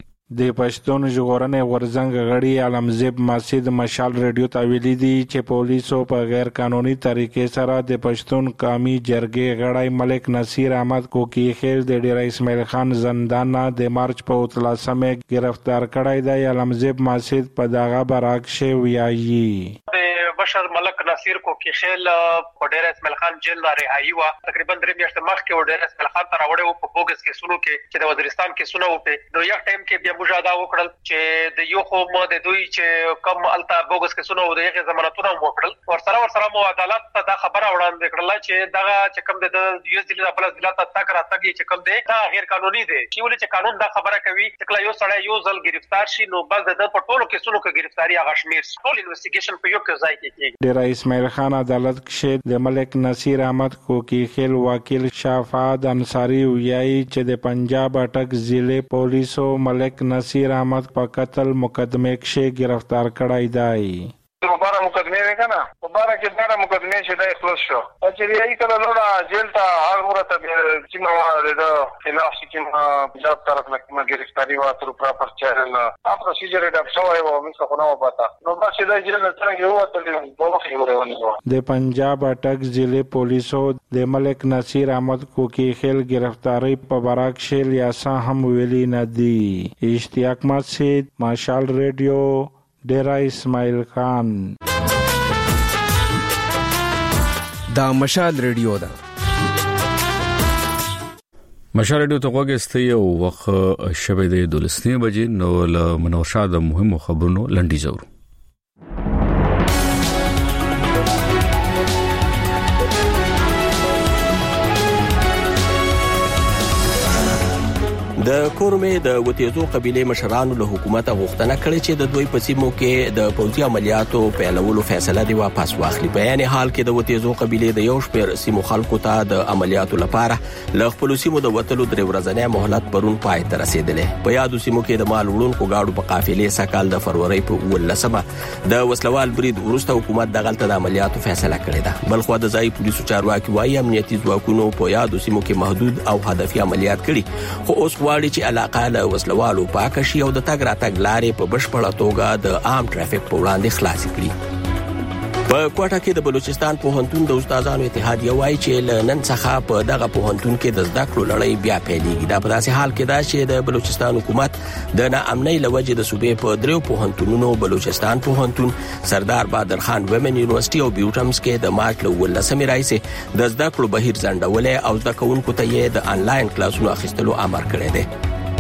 د پښتون ژغورنې غورځنګ غړي علمزیب مسعود مشال ریډیو ته ویلي دي چې پولیسو په غیر قانوني طریقې سره د پښتون قومي جرګې غړی ملک نصیر احمد کوکی خیل د ډیر اسماعیل خان زندان د مارچ په 13مه گرفتار کړی دی. علمزیب مسعود په دغه برعکس ویایي بشر ملک نصیر کوکی خیل په ډیر اسماعیل خان جیل نه رهایی و. تقریبا 3 میاشتې مخکې ډیر اسماعیل خان ته راوړی و په بوګس کې سونو کې چې د وزیرستان کې سونو وته نو یو ټایم کې بیا موږ دا وکړل چې د یو خو مو د دوی چې کم التا بوګس کې سونو د یغه ضمانتونه وکړل ورسره مو عدالت ته دا خبره وړاندې کړل چې دا چې کم د یو ځل د بل ځل ته تک راتګي چې کم دی دا غیر قانوني دی. چې ولې چې قانون دا خبره کوي چې یو سړی یو ځل گرفتار شي نو بس د پټولو کې سونو کې گرفتاری هغه شمیر ټول انویسټیګیشن په یو کې ځای کې ډیر اسماعیل خان عدالت کې د ملک نصیر احمد کوکی خیل وکیل شافعت انصاری ویایي چې د پنجاب اټک ضلع پولیسو ملک نصیر احمد په قتل مقدمه کې گرفتار کړی دی. مبارک مقدمه وکنا مبارک دغه مقدمه چې د خلاص شو چې یې کله لوړه جیل ته هر مرته چې نو د خلاف چې پنجاب طرف نه گرفتاری و تر پراپر چینل ا پروسیجر د شوی و موږ خو نه پتا نو بس د جیل نه څنګه یو ته په خبره د پنجاب اټک ضلع پولیسو د ملک نصیر احمد کوکی خیل گرفتاری په برعکس لیاسا هم ویلي نه دی. اشتیاق مسعود، مشال ریډیو، ډیر اسماعیل خان. دا مشال ریډیو ده. مشال ریډیو ته وګورئ او وخت شبې د 12 بجې نو له منوشا د مهمو خبرونو لنډی زورو. د کورمې د وتیزو قبيله مشرانو له حکومت غوښتنه کړې چې د دوی په سیمو کې د پوځي عملیاتو پیلولو فیصله دی واپس واخلي. په یعنی حال کې د وتیزو قبيله د یو شمېر سیمو خلکو ته د عملیاتو لپاره له خپل سیمو د وتلو درې ورځې مهلت پرون پای ته رسیدلې. په یادو سیمو کې د مال وړونکو گاډو په قافلې سکهال د فروری په 18 د وسلوال برید وروسته حکومت دغلت د عملیاتو فیصله کړې ده. بلخو د ځای پولیسو چارواکي وايي امنیتي ځواکونو په یادو سیمو کې محدود او هدفي عملیات کړي، خو اوس غواړي چې علاقه له وسلوالو پاک شي او د تګ راتګ لارې په بشپړه توګه د عام ټرافیک په وړاندې خلاص کړي. په کوټه کې د بلوچستان پوهنتون د استادانو اتحادیه وايي چې لنن څخه په دغه پوهنتون کې د زده کړو لړۍ بیا پیلېږي. دا په داسې حال کې ده چې د بلوچستان حکومت د ناامنۍ لوجې د صوبې په دریو پوهنتونونو بلوچستان پوهنتون، سردار بادر خان ومن یونیورسيټي او بیوټمز کې د مارچ له 18 راهیسې د زده کړو بهیر ځنډولې او زده کوونکو ته یې د انلاین کلاسونو اخیستلو امر کړی دی.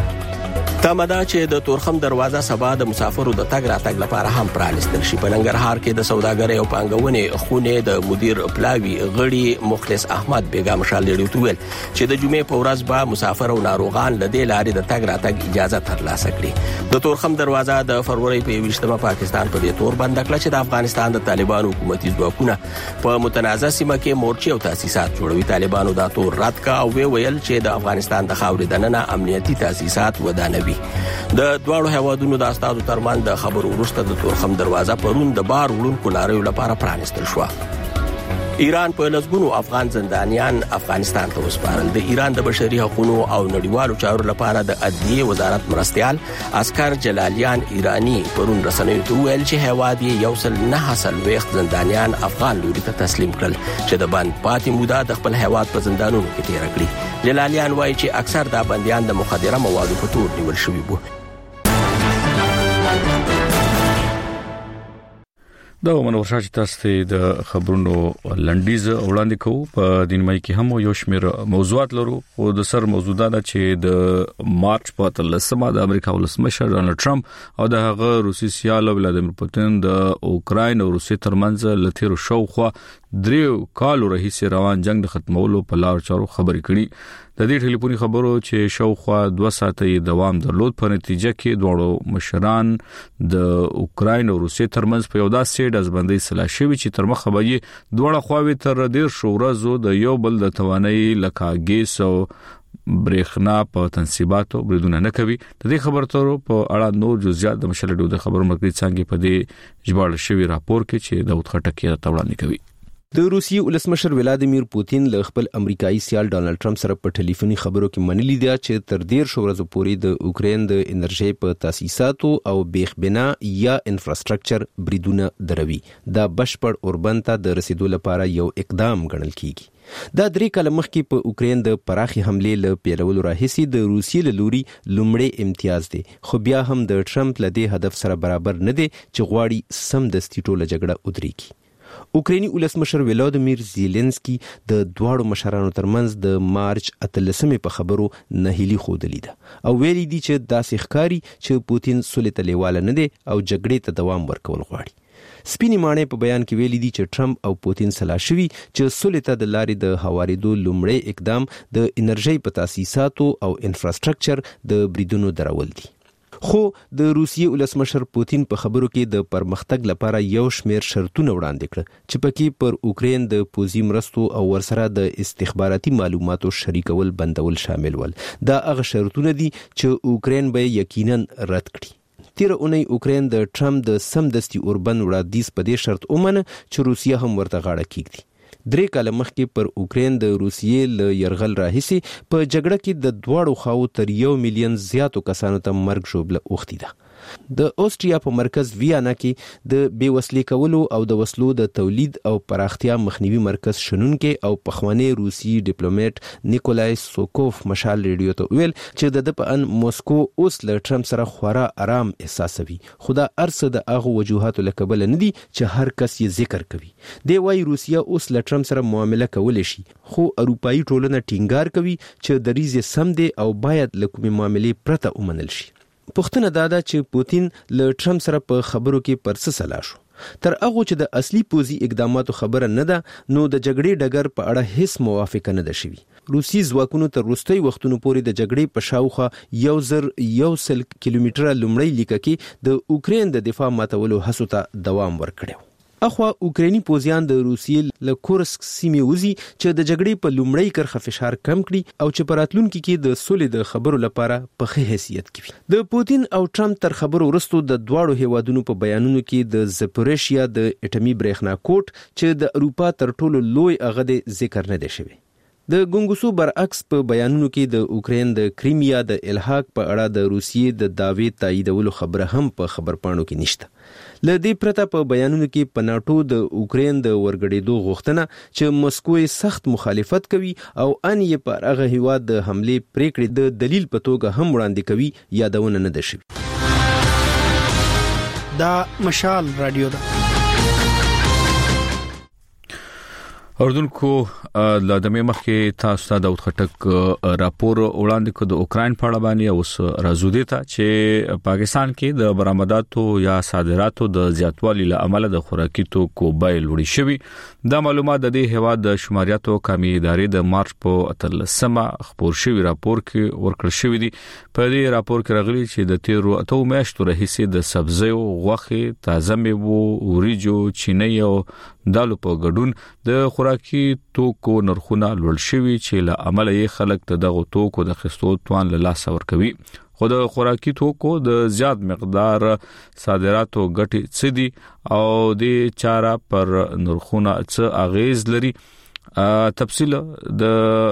تمدا چې د تورخم دروازه سبا د مسافرو د تګ راتګ لپاره هم پرانیستل شي. په ننګرهار کې د سوداګرۍ او پانګونې خونه د مدیر پلاوی غړي مخلص احمد بیگا مشال ډیرو تویل چې د جمعې په ورځ به مسافر او ناروغان له دې لارې د تګ راتګ اجازه ترلاسه کړي. د تورخم دروازه د فروری په 20مه پاکستان په دې تور بند کړ چې د افغانستان د طالبانو حکومتي ځواکونه په متنازع سیمه کې مورچې او تاسیسات جوړوي. طالبانو دا تور رد کا او ویل چې د افغانستان د خاورې دننه امنیتي تاسیسات ودانوي. د دواړو هیوادونو د استادو ترمن د خبرو وروسته د تورخم دروازه پرون د بار وړونکو لاریو لپاره پرانیستل شو. ایران په لسګونو افغان زندانیان افغانستان ته وسپارل. د ایران د بشري حقوقو او نړیوالو چارو لپاره د عدلیې وزارت مرستيال اسکر جلالیان ایرانی پرون رسنیو ته ویل چې هیواد یې یوصل نه حاصل وخت زندانیان افغان لوري ته تسلیم کړل چې د بند پاتې موده د خپل هیواد په زندانونو کې تیر کړی. جلالیان وایي چې اکثر د بنديان د مخدره موادو په تور نیول شوي وو. دا منورشا چې تاسو ته د خبرونو لنډیز وړاندې کوو. په دینمای کې هم یو شمېر موضوعات لرو او د سر موضوع دا چې د مارچ په 13مه د امریکا ولسمشر ډونالد ټرمپ او د هغه روسي سیال ولادیمیر پوتین د اوکراین او روسي ترمنځ لتیرو شوخوا 3 کالو راهیسې روان جنگ د ختمولو په لار چارو خبرې کړي. د دې ټلیفوني خبرو چې شوخوا 2 ساعته دوام درلود په نتیجه کې دوړو مشران د اوکراین او روسي ترمنځ په یو داسې ډزبندۍ سلا شوی چې تر مخه به دوړه خواوي تر ډیر شورزو د یو بل د توانایي لکه ګیس او برېښنا په تنصیباتو بریدونه نه کوي. د دې خبرتورو په اړه نور جزئیات د مشال ډیو د خبرو مرکزي څنګه په دې جوړ شوی راپور کې چې د وټخټکی تړاو کوي. د روسیې ولسمشر ولادیمیر پوتین له خپل امریکایي سیال ډونالد ټرمپ سره په ټلیفوني خبرو کې منلي دی چې تر ډیر شورزو پورې د اوکرين د انرژي په تاسیساتو او بیخ بنا یا انفراستراکچر بریدونه دروي. دا بشپړ اوربند ته د رسیدو لپاره یو اقدام ګڼل کیږي. دا 3 کاله مخکې په اوکرين د پراخي حمله له پیلولو راهیسې د روسیې له لوري لومړی امتیاز دی، خو بیا هم د ټرمپ له دې هدف سره برابر نه دی چې غواړي سم د ټوله جګړه ودرېږي. اوکرایني ولسمشر ولادیمیر زيلنسکي د دواړو مشرانو ترمنځ د مارچ 13 په خبرو نهيلي خودلی ده او ویلي دي چې داسې ښکاری چې پوتین سولې ته لیواله نه دی او جګړې ته دوام ورکول غواړي. سپینې ماڼۍ په بیان کې ویلي دي چې ټرمپ او پوتین سلا شوي چې سولې ته د لارې د هوارېدو لومړی اقدام د انرژي په تاسیساتو او انفراستراکچر د بریدونو درول دي. خو د روسیې ولسمشر پوتین په خبرو کې د پرمختګ لپاره یو شمېر شرطونه وړاندې کړ چې پکې پر اوکرين د پوځي مرستو او ورسره د استخباراتي معلوماتو شریکول بندول شامل ول. دا هغه شرطونه دي چې اوکرين به یقینا رد کړي. تیر اونۍ اوکرين د ټرمپ د سمدستي اوربند وړاندیز په دې شرط اومنه چې روسیه هم ورته غاړه کېږدي. 3 کاله مخکې پر اوکرين د روسیې له يرغل راهیسې په جګړه کې د دواړو خواو تر 1 ملیون زیاتو کسانو ته مرګ ژوبله اوختي ده. د اوسټریا په مرکز ویانا کې د بیوسلې کولو او د وسلو د تولید او پراختیا مخنیوي مرکز شنونکو او پخوانی روسي ډیپلوماټ نیکولای سوکوف مشال ریډیو ته ویل چې د په ان موسکو اوس له ټرمپ سره خورا آرام احساسوي، خو دا ارڅ د هغه وجوهاتو له کبله نه دي چې هر کس یې ذکر کوي. دی وايي روسیا اوس له ټرمپ سره معامله کولی شي، خو اروپایي ټولنه ټینګار کوي چې دریځ سم دی او باید له کومې معاملې پرته ومنل شي. پوښتنه دا ده چې پوتین له ټرمپ سره په خبرو کې پر څه سلا شو. تر هغه چې د اصلي پوزي اقداماتو خبره نه ده، نو د جګړې ډګر په اړه هیڅ موافقه نه ده شوې. روسي ځواکونو تر وروستي وختونو پورې د جګړې په شاوخوا 100 کیلومتره لومړی لیکه کې د اوکرين د دفاع ماتولو هڅو ته دوام ورکړو. اخوا اوکراني پوځیان د روسیې له کورسک سیمې وزي چې د جګړې په لومړی کرخه فشار کم کړي او چې په راتلونکي کې د سولې د خبرو لپاره په ښه حیثیت کې وي. د پوتین او ټرمپ تر خبرو وروسته د دواړو هیوادونو په بیانونو کې د زپوریشیا د اټومي برېښنا کوټ چې د اروپا تر ټولو لوی هغه د ذکر نه دی شوی. د ګونګوسو برعکس په بیانونو کې د اوکرين د کریمیا د الحاق په اړه د روسیې د دعوی تاییدولو خبره هم په خبرپاڼو کې نشته. لدې پرته په بیانونو کې په ناتو د اوکرين د ورګړېدو غوښتنه چې مسکو سخت مخالفت کوي او ان یې پر هغه هیواد د حمله پریکړې د دلیل په توګه هم وړاندې کوي یادونه نه ده شوې. دا مشال رادیو ده. اردوونکو د دمه مخکې تاسو ته داود خټک راپور وړاندې کړ د اوکرين په اړه باندې اوس راځو دي ته چې پاکستان کې د برآمداتو یا صادراتو د زیاتوالي له امله د خوراکي توکو بیې لوړې شوې. دا معلومات د دې هیواد د شماریاتو قومي ادارې د مارچ په 13مه خبر شوی راپور کې ورکړل شوی دی. په دې راپور کې راغلي چې د 13 میاشتو راهیسې د سبزیو، غوښې، تازه میوو، وریجو، چینی او دالو په ګډون د خوراکي توکو نرخونه لوړ شوي چې له امله یې خلک ته دغه توکو د خستو توان له لاس ورکوي. خو د خوراکي توکو د زیات مقدار صادراتو ګټې څه دي او د چاره پر نرخونه څه اغیز لري، تفصیل د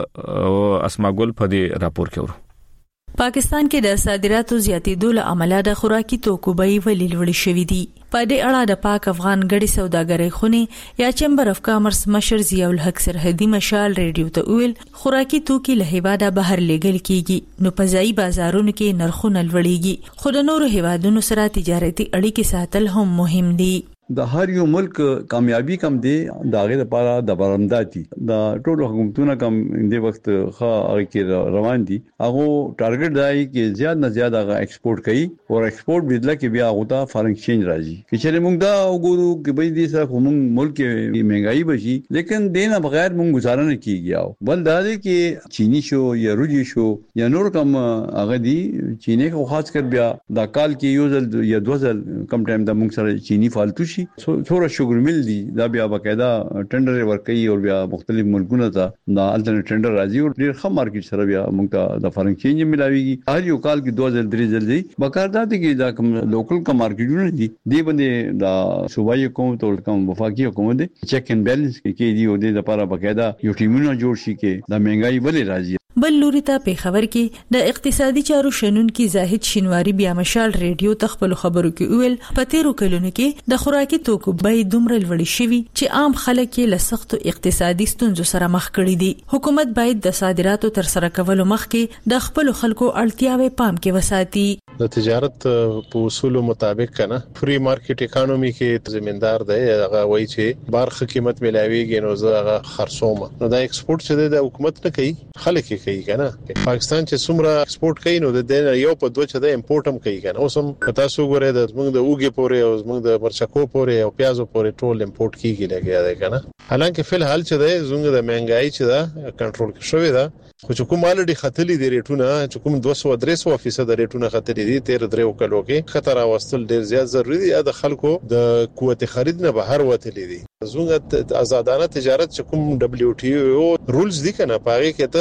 اسماګل په دې راپور کې ورو. پاکستان کې د صادراتو زیاتېدو له امله د خوراکي توکو بیې ولې لوړې شوې دي. په دې اړه د پاک افغان غړي سوداګرۍ خونې یا چمبر اف کامرس مشر ضیاء الحق سرحدي مشال ریډیو ته ویل خوراکي توکي له هیواده بهر لیږل کیږي، نو په ځای بازارونو کې نرخونه لوړیږي. خو د نورو هیوادونو سره تجارتي اړیکې ساتل هم مهم دي. د هر یو ملک کامیابی کم دی داغه لپاره د برآمداتي د ټولو حکومتونو کم د وخت ښه اړیکې روان دي. هغه ټارګټ دی چې زیات نه زیات هغه ایکسپورټ کوي او ایکسپورټ بدله کې بیا هغه ته فارن ایکسچینج راځي. چې موږ دا وګورو چې به دې سره کوم ملک کې مهنګای بشي، لیکن دینه بغیر موږ گزاره نه کیږي. او بل دا دی چې چینی شو یا روجي شو یا نور کم هغه دي چینی کو خاص کر بیا د کال کې یو ځل یا دوه ځل کم ټایم د موږ سره چینی فالتو شي. څوره شوګر مل دي دا بیا باقاعده ټندر ورکوي او بیا مختلف ملکونو ته د الټرنیټ ټندر راځي او ډیر ښه مارکیټ سره بیا موږ ته د فارن ایکسچینج ملاويږي. هر یو کال کې 2003 ځل دی باقاعده دي چې دا کوم لوکل کا مارکیټونه دي دی باندې د صوبایي حکومت او کوم وفاقي حکومت چیک اینڈ بیلنس کې دی او د لپاره باقاعده یو ټیمونه جوړ شي کې د مهنګای ولې راځي. بل لوري ته په خبر کې د اقتصادي چارو شنونکي زاهد شینواری بیا مشال ریډیو ته خپل خبرو کې ویل په تیرو کلونو کې د خوراکي توکو بیې دومره لوړې شوي چې عام خلک یې له سختو اقتصادي ستونزو سره مخ کړي دي. حکومت باید د صادراتو تر سره کولو مخکې د خپل خلکو اړتیاوې پام کې وساتي. د تجارت په اصول مطابق کنه فری مارکیټ اکانومي کې زمیندار دی هغه وایي چې بارخه قیمت ملاويږي نو زه هغه خرڅوم. نو دا ایکسپورټ چې د حکومت نه کوي خلک کوي کنه. پاکستان چې څومره ایکسپورټ کوي نو د دین یو په دوه چې د امپورټ هم کوي کنه. اوس هم تاسو ګورئ د موږ د اوګي پورې او موږ د مرچکو پورې او پیازو پورې ټول امپورټ کیږي لګیا دی کنه. حالانکه فل حال چې د زونګ د مهنګای چې دا کنټرول شوی دا خو چې کوم الډي خطلې دی ریټونه چې کوم 200-300% ریټونه خطلې دي 13 کلو کې خطر واستل ډیر زیات ضروری دی. د خلکو د قوت خرید نه بهر وتلې دي. زونګ آزادانه تجارت چې کوم WTO رولز دي کنه پاره کې ته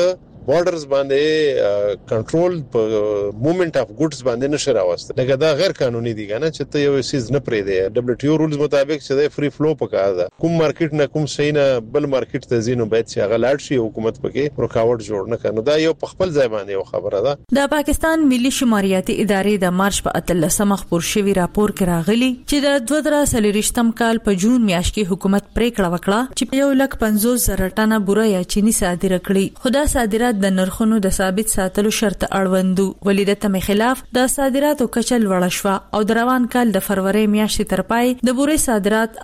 بارډرز باندې کنټرول په موومېنټ اف ګډز باندې نشه راوسته لکه دا غیر قانوني دي کنه چې ته یو سیز نه پرې دی WTO رولز مطابق چې د فری فلو پکار ده کوم مارکیټ نه کوم شي نه بل مارکیټ ته زینو باید چې هغه لاړ شي حکومت پکې رکاوټ جوړ نه کړي دا یو په خپل ځای باندې یو خبره ده د پاکستان ملي شماریاتي ادارې د مارچ په 13 خبر شوی راپور کې راغلی چې د 2023م کال په جون میاشت کې حکومت پریکړه وکړه چې 150,000 ټنه بوره یا چینی صادره کړي خدا صادرات د نرخونو د ثابت ساتلو شرط اړوندو ولیدته مې خلاف د صادراتو کچل وړ شو او د روان کال د فروری میاشتې تر پای د بورې صادرات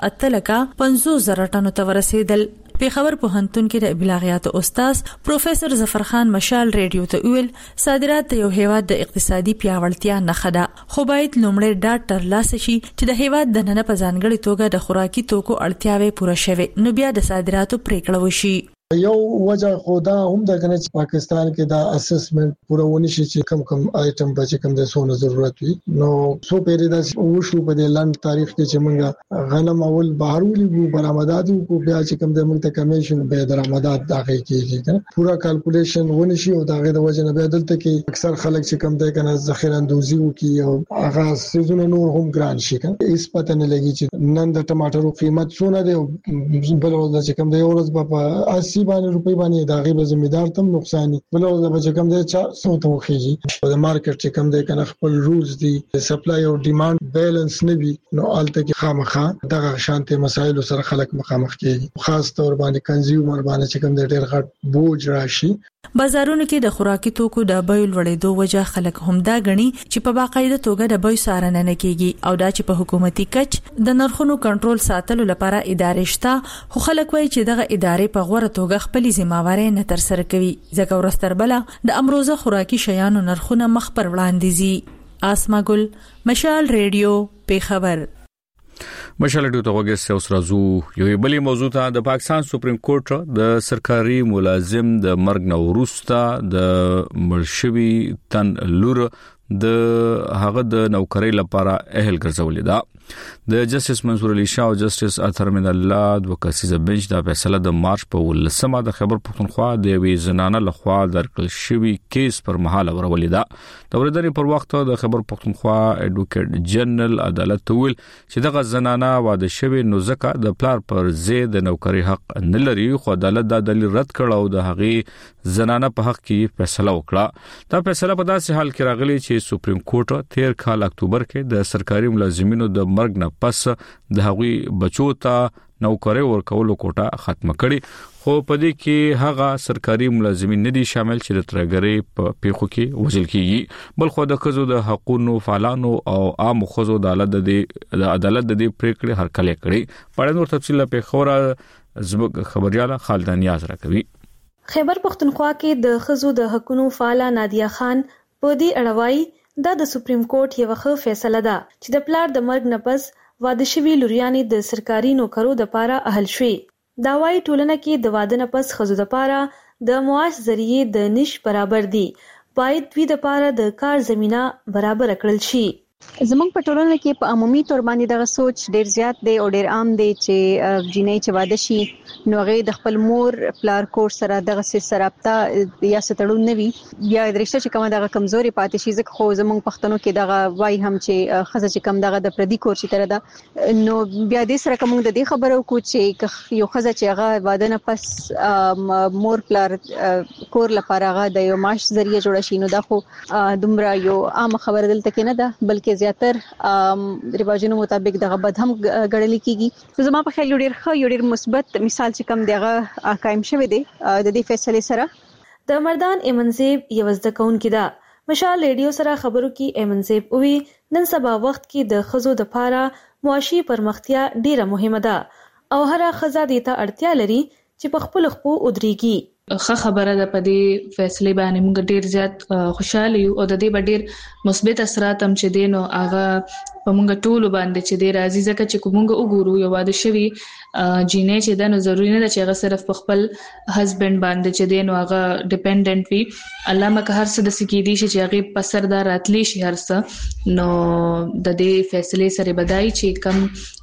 50,000 ټنو ته ورسېدل پیښور پوهنتون کې د ابلاغیات استاد پروفیسور ظفرخان مشال ریډیو ته ویل صادرات یو هیواد د اقتصادي پیاوړتیا نه خده خو باید لومړی ډاټر لاس شي چې د هیواد د نن په ځانګړي توګه د خوراکي توکو اړتیاوې پوره شوي نو بیا د صادراتو پریکړه وشي یو وجه خدا هم د کنه چې پاکستان کې دا اسسمنت پوره ونی شي چې کم آیټم بچ کم د سونه ضرورت وي نو سو پیری دا وشو په د لند تاریخ کې چې موږ غنم اول بهرولي وو برآمدات کو بیا چې کم د موږ ته کمیشن به درآمدات داخل کیږي پورا کیلکولیشن ونی شي او داغه د وجه نه به دلته کې اکثر خلک چې کم د کنه ذخیره اندوزي وکي او هغه سيزونه نور هم ګران شي کنه هیڅ پته نه لګي چې نن د ټماټرو قیمت څونه دی بل ورځ چې کم د یو ورځ په 80 باندې روپۍ باندې داغه به زمیدار تم نقصان بل ورځ به کم دی 400 ته وخیږي د مارکیټ چې کم دی کنه خپل رولز دي سپلای او ډیماند بیلانس نه وي نو الته کې خامخا دغه شانتي مسایل سره خلک مخامخ کیږي خاص تور باندې کنزیومر باندې چې کم دی ډېر غټ بوج راشي بازارونو کې د خوراکي توکو د بیو لوړېدو وجه خلک هم دا غني چې په باقاعده توګه د بیو څارنه نه کیږي او دا چې په حکومتي کچ د نرخونو کنټرول ساتلو لپاره ادارې شته خو خلک وایي چې دغه ادارې په غوړه توګه خپل ذمہواری نه تر سره کوي ځکه ورستربله د امروزه خوراکي شیانو نرخونه مخ پر وړاندې زی آسما ګل مشال ریډیو پیښور مشال ډیو ته وګورئ اوس راځو یو بلې موضوع ته د پاکستان سپریم کورټ د سرکاري ملازم د مرګ نه وروسته د مرشوي تن لور د هغه د نوکری لپاره اهل ګرځولې ده د جسټس منصور علي شاه او جسټس اطهر من الله د وکاسیزه بنچ د فیصله د مارچ په 19 د خبر پښتونخوا د وی زنانه لخوا درکړل شوی کیس پر مهاله ورولې ده د ورځې پر وخت د خبر پښتونخوا اډوکیټ جنرال عدالت ویل چې دغه زنانه واده شوی نو ځکه د پلار پر زید د نوکری حق نه لري خو عدالت دا دلیل رد کړ او د هغه زنانه په حق کې فیصله وکړه دا فیصله په داسې حال کې راغلی چې سپریم کورټ 13 کال اکتوبر کې د سرکاري ملازمینو د مرګ نه پس د هغوی بچو ته نوکری ورکولو کوټه ختم کړي خو په دې کې هغه سرکاري ملازمین نه دي شامل چې د ترګری په پیښو کې وژل کیږي بل خو د خزو د حقوقو فعالانو او عام خزو د عدالت د دې پریکړې هرکله کړي په نور تفصیل په خوره زموږ خبرياله خالد نیاز راکوي خیبر پختونخوا کې د خزو د حقوقو فعال نادیه خان په دې اړوي دا د سپریم کورټ یو ښه فیصله ده چې د پلار د مرګ نه پس واده شوی لوریانې د سرکاري نوکرو د پاره اهل شوي دا وايي ټولنه کې د واده نه پس خزو د پاره د معاش ذریعہ د نش برابر دي باید دوی د پاره د کار زمينه برابر کړل شي زمونږ په ټولنه کې په عمومي تور باندې دغه سوچ ډیر زیات دی او ډیر عام دی چې جنې چې واده شي نو هغه د خپل مور پلار کور سره دغه سره رابطه یا ستړون نه وي بیا د رشتہ چې کومه دغه کمزوري پاتې شي ځکه خو زمونږ پښتنو کې دغه وای هم چې خزه چې کم دغه د پردي کور چې تر ده نو بیا د سره کوم د دې خبرو کو چې یو خزه چې هغه واده نه پس مور پلار کور لپاره هغه د یو معاش ذریعہ جوړ شي نو دا خو دومره یو عام خبره دلته کې نه ده بلکې زیاتر رواجونو مطابق دغه بد هم غړل کیږي زما په خیال یو ډیر مثبت مثال چې کم دغه قائم شوی دی د دې فیصله سره د مردان ایمنزیب یو ځدکون کې دا مشال ریډیو سره خبرو کې ایمنزیب وی نن سبا وخت کې د خزو د پاره معاشي پرمختیا ډیره مهمه ده او هر خزه د ته اړتیا لري چې په خپل خپو ودرېږي ښه خبره ده په دې فیصله باندې موږ ډیر زیات خوشاله یو او د دې ډیر مثبت اثرات هم چې دینو هغه په موږ ټول باندې چې ډیر عزیزه ک چې کومګه وګورو یو واده شوی جینې چې د نو ضروري نه چې هغه صرف په خپل هسبند باندې چې دینو هغه ډیپندنت وي الله مکه هر څه د سکیدي چې هغه په سردار راتلی شي هر څه نو د دې فیصله سره بدای چې کم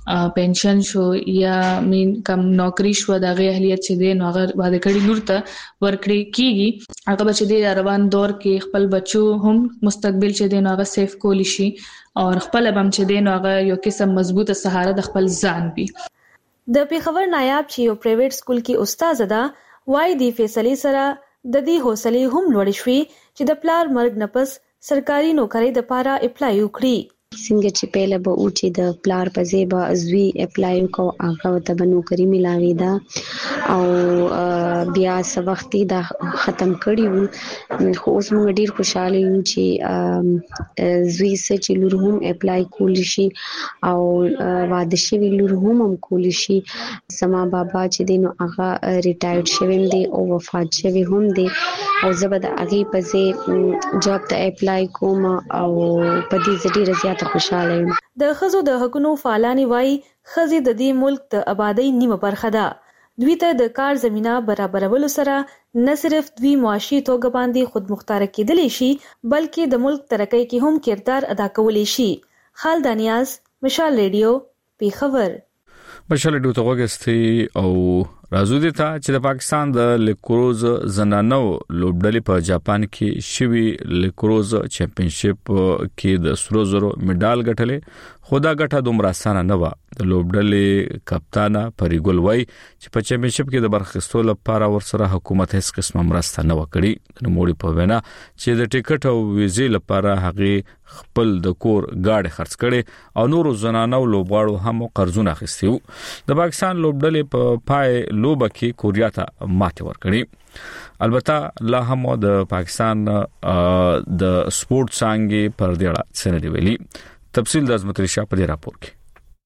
پنشن شو یا مين کم نوکری شو د اهلیت چې دی نو هغه باندې کړي لور ته ورکړي کیږي هغه بچ دی روان دور کې خپل بچو هم مستقبل چې دی نو هغه سیف کولی شي او خپل بم چې دی نو هغه یو قسم مضبوطه سهاره د خپل ځان وي. د پیښور نایاب چې یو پرایویټ سکول کې استاد ده وای دی فیصله سره د دې حوصله هم لوړ شوي چې د پلار مرګ نه پس سرکاري نوکری د پاره اپلای وکړي. څنګه چې پهله به او چې د پلار په زیبا ازوی اپلای وکاو هغه ته به نوکری ملاوي دا او بیا سوختي دا ختم کړی وو خو اوس موږ ډیر خوشاله یو چې زوی سچ لور هم اپلای کول شي او واده شوی لور هم کول شي. سما بابا چې دینو هغه ریټایرډ شوی دی او وفات شوی هم دی او زبد هغه په زی جاب ته اپلای کوم او په دې ډیر زیات خوشاله یم. د خزو د حقونو فعالانی وای خزي د دې ملک د آبادی نیمه برخه ده. دوی ته د کار زمينه برابرولو سره نه صرف دوی معاشي توګه باندې خود مختار کېدلی شي بلکې د ملک ترقۍ کې هم کردار ادا کولی شي. خالد نیاز، مشال ریډیو، پیښور. مشال ریډیو ته وګورئ او راځو دي ته چې د پاکستان د لیکروز زنانو لوبډلې په جاپان کې شوی لیکروز چمپionship کې د سرو زرو میډال ګټلې خدا ګټه دومره اسانه نه و. د لوبډلې کپتان پریګل وای چې په چمپionship کې د برخستو لپاره ورسره حکومت هیڅ قسمه مرسته نه وکړي. د موړي په وینا چې د ټیکټ او ویزې لپاره هغه خپل د کور گاډي خرڅ کړي او نورو زنانو لوبغاړو هم قرضونه اخیستي وو. د پاکستان لوبډلې په پای لوبه کې کوریا ته ماته ورکړي. البته لا هم د پاکستان د سپورت څنګه پر دې اړه څه نه ویلي. تفصیل د عظمت رشا په دې راپور کې.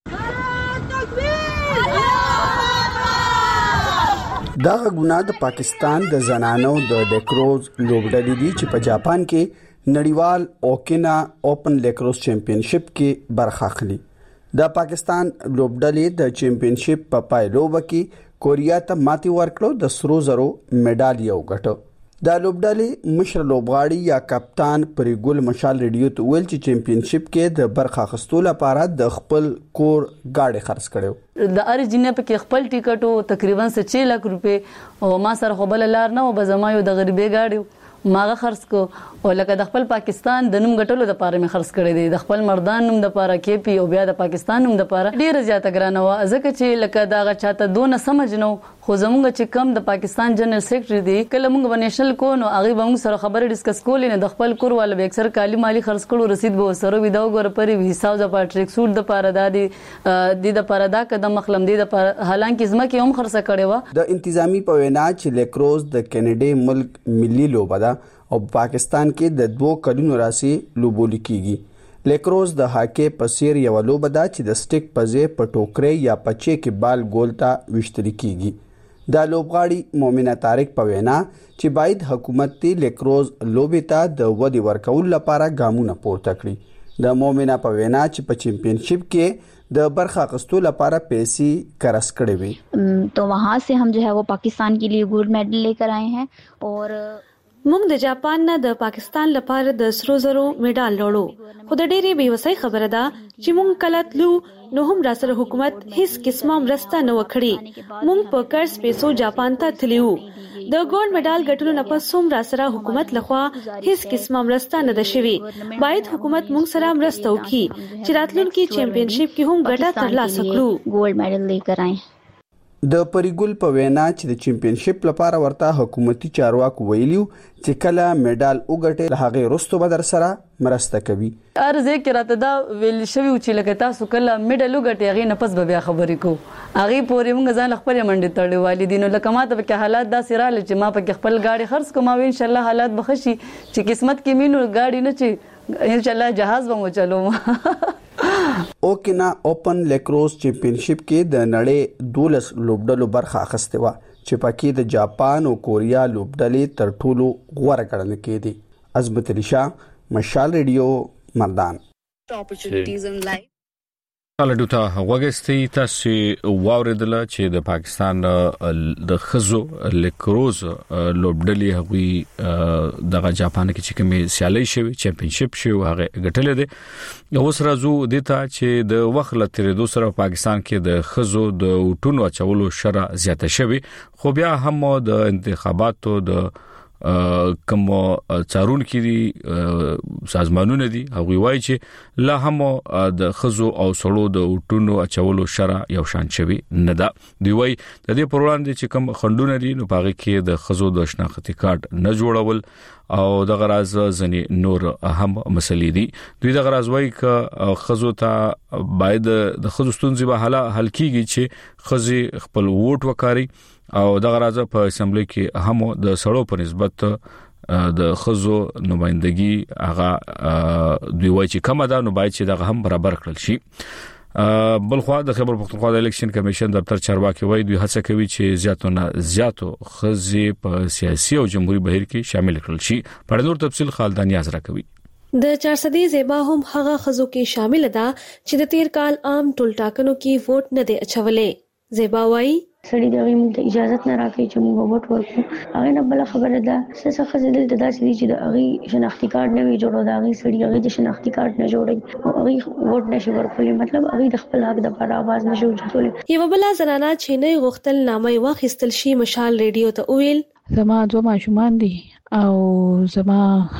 دا غونډه د پاکستان د زنانو د لیکروز لوبډلې دی چې په جاپان کې نړیوال اوکینا اوپن لیکروز چمپionship کې برخه اخلي. د پاکستان لوبډلې د چمپionship په پایلوبه کې کوریا ته ماتې ورکړو د سرو زرو میډال یو ګټو. د لوبډلې مشر لوبغاړي یا کپتان پریګل مشال ریډیو ته ویل چې چمپionship کې د برخه اخیستلو لپاره د خپل کور گاډي خرڅ کړو. د ارجنه په کې خپل ټیکټو تقریبا 6 لک روپے او ما سره خو بل لار نه او بزما یو د غریبي گاډي ماغه خرڅ کو او لکه د خپل پاکستان د نوم غټلو د پاره مې خرڅ کړی دی د خپل مردان نوم د پاره کې پی او بیا د پاکستان نوم د پاره ډیر زیاته ګرانه و ځکه چې لکه دا چاته دونه سمجھ نو خو زمونږ چې کم د پاکستان جنرال سیکریټری دی کله موږ بنیشنل کو نو هغه به موږ سره خبره ډیسکس کولې نه د خپل کور والا به اکثر کالی مالی خرڅ کړو رسید به سره ویداو غره پرې حساب د پاتریک سوټ د پاره د پاره دا قدم مخلم دی د حالانکه زمکه هم خرڅ کړي و. د انتظامی په وینا چې لیکروز د کینیډا ملک ملي لوبه ده او پاکستان کې د 2 کلونو راسي لوبول کیږي. لیکروز د هاکی په سیر یو لوبه ده چې د سټیک په ځای په ټوکرې یا پچې کې بال ګول ته وشتل کیږي. د لوبغاړي مومنه طارق په وینا چې باید حکومت ته لیکروز لوبې ته د ودی ورکول لپاره ګامونه پورته کړي. د مومنه په وینا چې په چمپionship کې د برخه اخیستلو لپاره پیسې قرض کړې وي تو وہاں سے ہم جو ہے وہ پاکستان کے لیے گولڈ میڈل لے کر آئے ہیں اور موږ د جاپان نه د پاکستان لپاره د سرو زرو میډال لړو خو د ډېری بیوسۍ خبره ده چې موږ کله تلو نو هم را سره حکومت هیڅ قسمه مرسته نه وکړي. موږ په قرض پیسو جاپان ته تلو. د ګولډ میډال ګټلو نه پس هم را سره حکومت لخوا هیڅ قسمه مرسته نه ده شوی. باید حکومت موږ سره مرسته وکړي چې راتلونکي چمپionship کې هم ګټه ترلاسه کړو. ګولډ میډل لیکر آئے. د پریګل په وینا چې د چمپionship لپاره ورته حکومتي چارواکو ویلیو چې کله میډال وګټي هغه رستو بدر سره مرسته کوي. ارزه کې راته دا ویل شوی چې لکه تاسو کله میډال وګټي هغه نه پس به بیا خبرې کو هغه پورې موږ ځان خپل منډه تړلې والدینو لکه ماته په حالات دا سراله چې ما په خپل گاډي خرڅ کوم او ان شاء الله حالات بخشي چې قسمت کې مينو گاډي نه چې ان شاء الله جهاز به مو چلوم. اوکینا اوپن لیکروز چمپionship کې د نړۍ 12 لوبډلو برخه اخیسته و چې پکې د جاپان او کوریا لوبډلې تر ټولو غوړه ګڼل کېدي. عظمت رشا، مشال ریډیو، مردان. الډوتا وګستې تاسو واوریدل چې د پاکستان د خزو لیکروز لوبډلې هغوی د جاپان کې چې کومه سیالي شوی چمپionship شوی هغه ګټلې ده اوس راځو د ته چې د وخت لته دوسره پاکستان کې د خزو د وټونو اچولو شره زیاته شوی خو بیا هم د انتخاباتو د کوم چارون کې دي سازمانونه دي هغه وایي چې لا هم د خزو او سړو د وټونو اچولو شرع یو شان شوی نه ده دی وایي د دې پروګرام دي چې کوم خندونه دي نو پاره کې د خزو د شناختی کارت نه جوړول او د غراز ځنی نور اهم مسلې دي دوی د غراز وایي ک خزو ته باید د خزو ستونزې به حل کیږي چې خزي خپل ووټ وکاري او د غرازه په اسمبلی کې هم د سړو په نسبت د خزو نمائندګي هغه دوی وایي چې کم ده نو باید چې دغه هم برابر کړل شي بلخوا د خبر پختونخوا د الیکشن کمیشن دفتر چارواکي وایي دوی هڅه کوي چې زیاتو خزي په سیاسي او جمهوریت بهیر کې شامل کړل شي په نور تفصیل خالد نیاز راکوي د 400 زیبا هم هغه خزو کې شامل ده چې د تیر کال عام ټول ټاکنو کې ووټ نه دی اچولې زیبا وایي سړي دغه موږ ته اجازه نه راکړي چې موږ ووټ ورکړو هغه نه بل خبره ده څه خزل د داسې دي چې د هغه شناختی کارت نه وی جوړو دا هغه سړي هغه د شناختی کارت نه جوړي او هغه ووټ نشي ورکولای مطلب هغه د خپل حق د لپاره आवाज نشي ورکولای یو بل زنانه چې نه غختل نامه واخیستل شي مشال ریډیو ته ویل زما دوه ماشومان دي او زما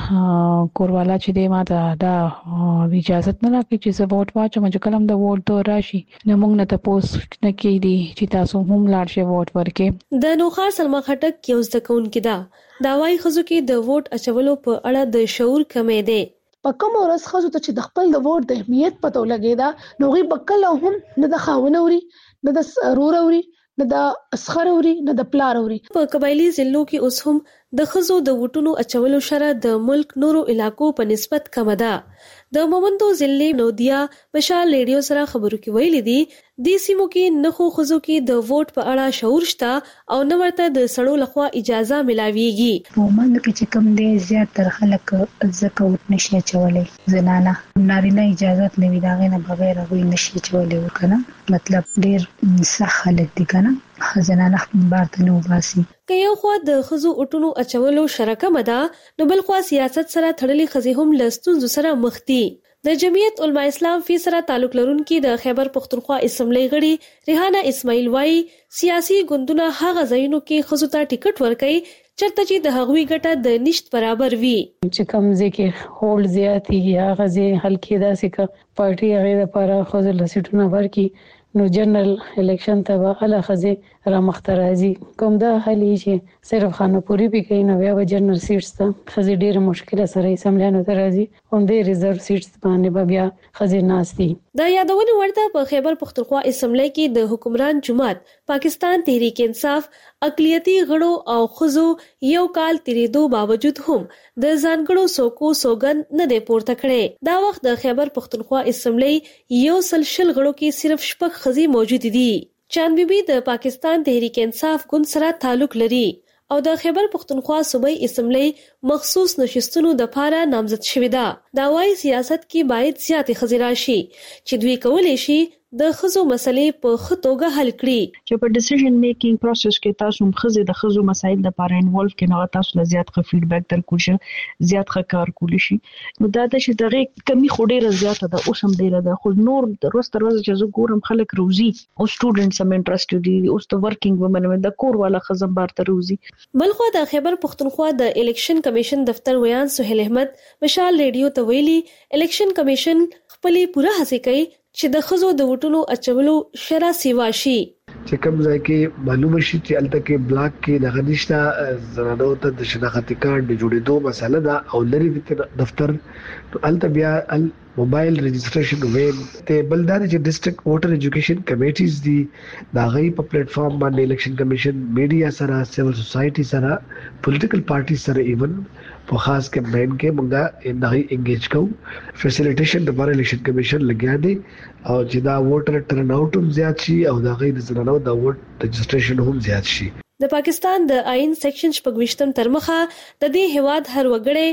کوروالا چې دی ما ته دا اجازه نه راکړي چې زه ووټ واچم چې کلم د ووټ دور راشي نو موږ نه تاسو نه کېدی چې تاسو هم لاړ شئ ووټ ورکې د نوخار سلمہ خټک یو ځکون کې دا وايي خزو کې د ووټ اچولو په اړه د شعور کمې ده په کوم ورځ خزو ته چې د خپل د ووټ د اهمیت پته لګیدا نو غي بکل هم نه د خاونوري نه د روروري نه د اسخروري نه د پلاروري په قبایلی ضلعو کې اوس هم د خزو د وټونو اچولو شره د ملک نورو علاقو په نسبت کم ده د مومندو ضلع نودیا مشال ریډیو سره خبرو کې ویلي دي د سیمو کې نخو خزو کې د ووټ په اړه شعور شته او نو ورته د سړو لخوا اجازه ملاويږي مومند کې چې کم دي زیات تر خلک ځکه وټ نشي چولای زنانه نارینه اجازه نه وي دا غنه بغیر غوي نشي چولای وکنه مطلب ډیر صح خلک دي کنه خزانه بارته نو باسي که یو خوا د خزو اټونو اچولو شرکه مده نو بل خوا سیاست سره تړلې خزي هم لستونزو سره مخ دي د جمعیت علماء اسلام فی سره تعلق لرونکي د خیبر پختونخوا اسمبلی غړي ریحانه اسماعیل وايي سیاسي ګوندونه هغه ځایونو کې خزو ته ټیکټ ورکړي چرته چې د هغوی ګټه د نشټ برابر وي چې کوم ځکه هول زیاتی هغه ځای حل کېدا سکه پارټي هغه لپاره خزو لسټونه ورکي نو جنرال الیکشن ته به اله خزي را مخترازي کوم دا حالي چې صرف خانپوري به کوي نو بیا جنرال سیټس ته خزي ډیره مشکله سره اسمبلیانو ته راځي هم د ریزرو سیټس باندې بیا خزي ناشتي دا یادونه ورته په خیبر پختونخوا اسمبلی کې د حکمران جماعت پاکستان تحریک انصاف اقلیتی غړو او خزو یو کال تیریدو باوجود هم د ځانګړو سوکو سوګن نه دی پورته کړي دا وخت د خیبر پختونخوا اسمبلی یو سلشل غړو کې صرف شپږ خزي موجود دي چاند بیبي د پاکستان تحریک انصاف ګوند سره تعلق لري او د خیبر پختونخوا صوبای اسمبلی مخصوص نشستونو د پاره نامزد شوی دا وايي سیاست کې باید زیات خزي راشي چې دوی کولای شي د خزو مسلې په خطوګه حل کړي چې په ډیسیژن میکینګ پروسس کې تاسو خزي د خزو مسایل د پاره انوالو کې نو تاسو له زیات ښه فیډبیک درکول شي زیات ښه کار کول شي نو دا د چې دغه کمی خو ډیره زیاته ده اوس هم ډیره ده خو نور د روز تر ورځې چې زه ګورم خلک روزي او سټوډنټس هم انټرېستډ دي اوس د ورکینګ ومن د کور والا خزم بارته روزي بلخو د خیبر پختونخوا د الیکشن کمیشن دفتر ویان سہیل احمد مشال ریډیو ته ویلي الیکشن کمیشن خپلې پوره هڅه کوي چې د خزو د وټونو اچولو شرع سیوا شي چې کوم ځای کې معلومه شي چې الته کې بلاک کې د غنښت زنانو ته د شناختی کارت د جوړېدو مسله ده او لري دفتر الته بیا موبایل رجسټریشن ویب ته بلدار چې ډیسټریکټ ووټر ایجوکیشن کمیټیز دي دا غي په پلیټ فارم باندې الیکشن کمیشن میډیا سره سیول سوسایټي سره پولیټیکل پارټي سره ایون په خاص کمپاین کې موږ دغه انګیج کوو فیسیلیټیشن د بار الیکشن کمیشن لګیا دي او چې دا ووټر ټرن اوټ هم زیات شي او دا غي د زنانو د ووټ رجسټریشن هم زیات شي د پاکستان د آئین سیکشن 28 تر مخه د دې هواد هر وګړي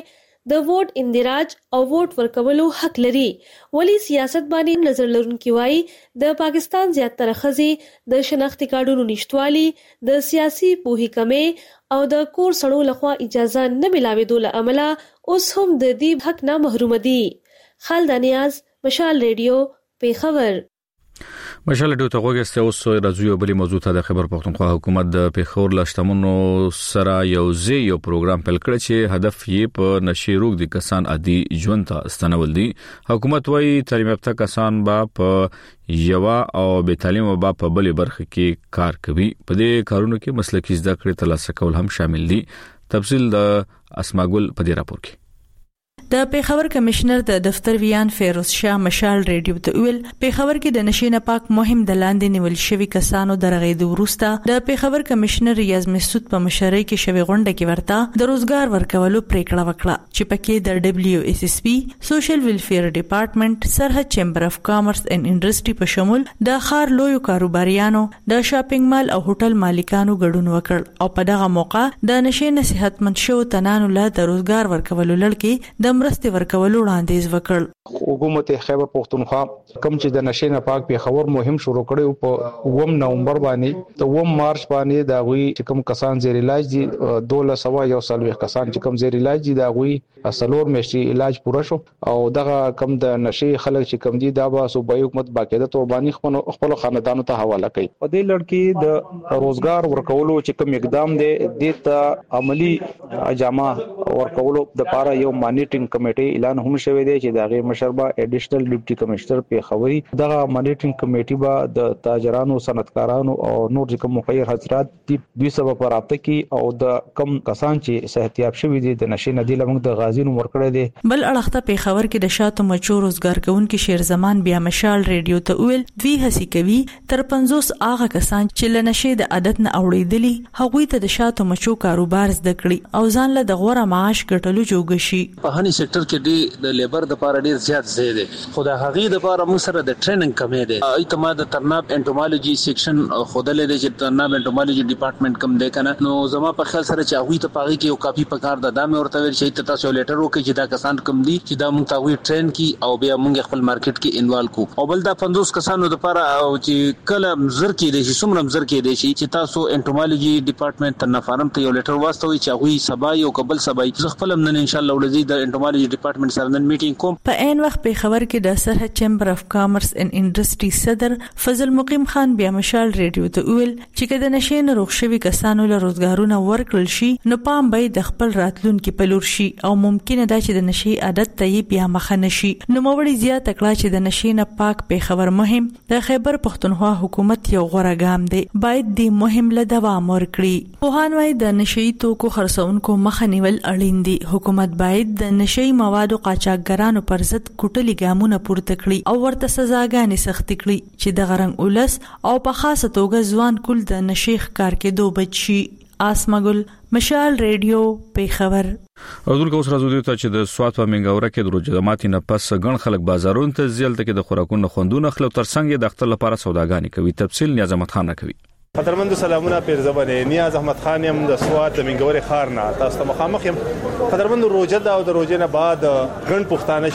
د ووټ اندراج او ووټ ورکولو حق لري. ولی سیاست باندې نظر لرونکي وایي د پاکستان زیاتره ښځې د شناختي کارډونو نشټوالي، د سیاسي پوهې کمې او د کور سړو لخوا اجازه نه ملاوېدو له امله اوس هم د دې حق نه محروم دي. خالد نیاز، مشال ریډیو، پیښور. مشال ډیو ته وګورئ اوس راځو بلی موضوع ته. د خیبر پختونخوا حکومت د پیښور لشتمنو سره یو پروګرام پیل کړ چې هدف یې په نشي روغ دي کسان عادي ژوند ته ستنول دي. حکومت وايي تعلیم یافته کسان به په یوا او به تعلیم به په بلې برخه کې کار کوي. په دې کارونو کې مسلکي زده کړې ترلاسه کول هم شامل دي. تفصیل د اسماګل په دې راپور کې. د پیښور کمشنر د دفتر ویان فیروز شاه مشال ریډیو ته ویل پیښور کې د نشي نه پاک مهم د لاندې نیول شوی کسانو درغېدو وروسته د پیښور کمشنر ریاض مسعود په مشرۍ کې شوی غونډه کې ورته د روزګار ورکولو پریکړه وکړه چې پکې د WSSP سوشل ویلفیر ډپارټمنټ سرحد چیمبر اف کامرس اینڈ انډستری په شمول د خار لویو کاروباریانو د شاپینګ مال او هوټل مالکانو ګډون وکړ او په دغه موقع د نشي نصيحتمند شو تنانو له د روزګار ورکولو لړ د مرستې ورکولو وړاندیز وکړ. حکومت خیبر پختونخوا کوم چې د نشي نه پاک پیښور مهم شروع کړو په 9 نومبر باندې ته 9 مارچ باندې دا غوي چې کوم کسان زیر علاج دي 1200 کسان چې کوم زیر علاج دي دا غوي اصلور مشي علاج پوره شو او دغه کوم د نشي خلک چې کوم دي دا به صوبایي حکومت باقاعده تو باندې خپل خاندانو ته حواله کوي. په دې لړ کې د روزګار ورکولو چې کوم اقدام دي د ته عملی اجامه ورکولو د لپاره یو مانیټرینګ کمیټي اعلان هم شوی دی چې دغه مشربه اډیشنل ډیپټي کمشنر په خبري دغه مانیټرینګ کمیټي به د تاجرانو صنعتکارانو او نور کوم مخیر حضرات دوی سبب رابطه کی او د کم کسان چې صحتياب شوی دي د نشي ندی لمغ د غازینو ورکړه دي. بل اړخته په خبر کې د شاتو مچو روزګار کوونکي شیر زمان بیا مشال ریډیو ته ویل دوی هڅه کوي تر 50 هغه کسان چې له نشي د عادت نه اوړېدلي هغوی ته د شاتو مچو کاروبار زده کړي او ځان له د غوړه معاش ګټلو جوړ شي. په هني سېکټر کې د لیبر د لپاره ډیر زیات زیاده خدای هغه د لپاره موږ سره د ټریننګ کمې ده. اعتماد ترناب انټومالوجي سیکشن خدای له چې ترناب انټومالوجي ډپارټمنټ کم ده کنه نو زما په خیال سره چې هغه ته پاغي کې یو کاپی پکار ده دامه ورته ویل شي ته تاسو لیټر وکړي چې دا کسان کم دي چې دا موږ تاوی ټرین کی او بیا موږ خپل مارکیټ کې انوالو کو او بل دا 50 کسانو د لپاره او چې کله مزر کې دي سمره مزر کې دي چې تاسو انټومالوجي ډپارټمنټ ترناب فارم ته یو لیټر واستوي چې هغه سبا یو قبل سبا زه خپل نن ان شاء الله ولزي د انټومالوجي ډپارټمنټ سره نن میټینګ کوم. په عین وخت په خبر کې د سرحد چیمبر اف کامرس اینڈ انډستری صدر فضل مقیم خان بیا مشال ریډیو ته ویل چې کله نشي نه روغ شوی کسانو له روزګارونه ورکړل شي نو پام به د خپل راتلونکو په لور شي او ممکنه ده چې د نشي عادت ته بیا مخ نه شي. نو موړي زیات کړه چې د نشي نه پاک په خبر مهم د خیبر پختونخوا حکومت یو غوړه ګام دی باید د مهم له دوام ورکړي. په هانوي د نشي توکو خرڅونکو مخ نیول اړین دي. حکومت باید د نشي موادو قاچاقګرانو پر ضد کوټلي ګامونه پورته کړي او ورته سزاګانې سخت کړي چې د غرنګ ولس او په خاصه توګه ځوان کول د نشيخ کار کې دوه بچي. آسمګل مشال ریډیو پیښور. اردو کو سره زودی ته چې د سوات په منګوره کې د روزګارماتي نه پس غن خلک بازارونو ته زیلته کې د خوراکونو خوندونه خلک ترڅنګ د اختر لپاره سوداګانی کوي. تفصیل نیاز احمد خان کوي. قدرمند سلامونه پیر زبانه نیاز احمد خان يم د سوات منګوري خار نه تاسو ته مخامخ يم. قدرمند روزه دا او د روزه نه بعد غن پښتانه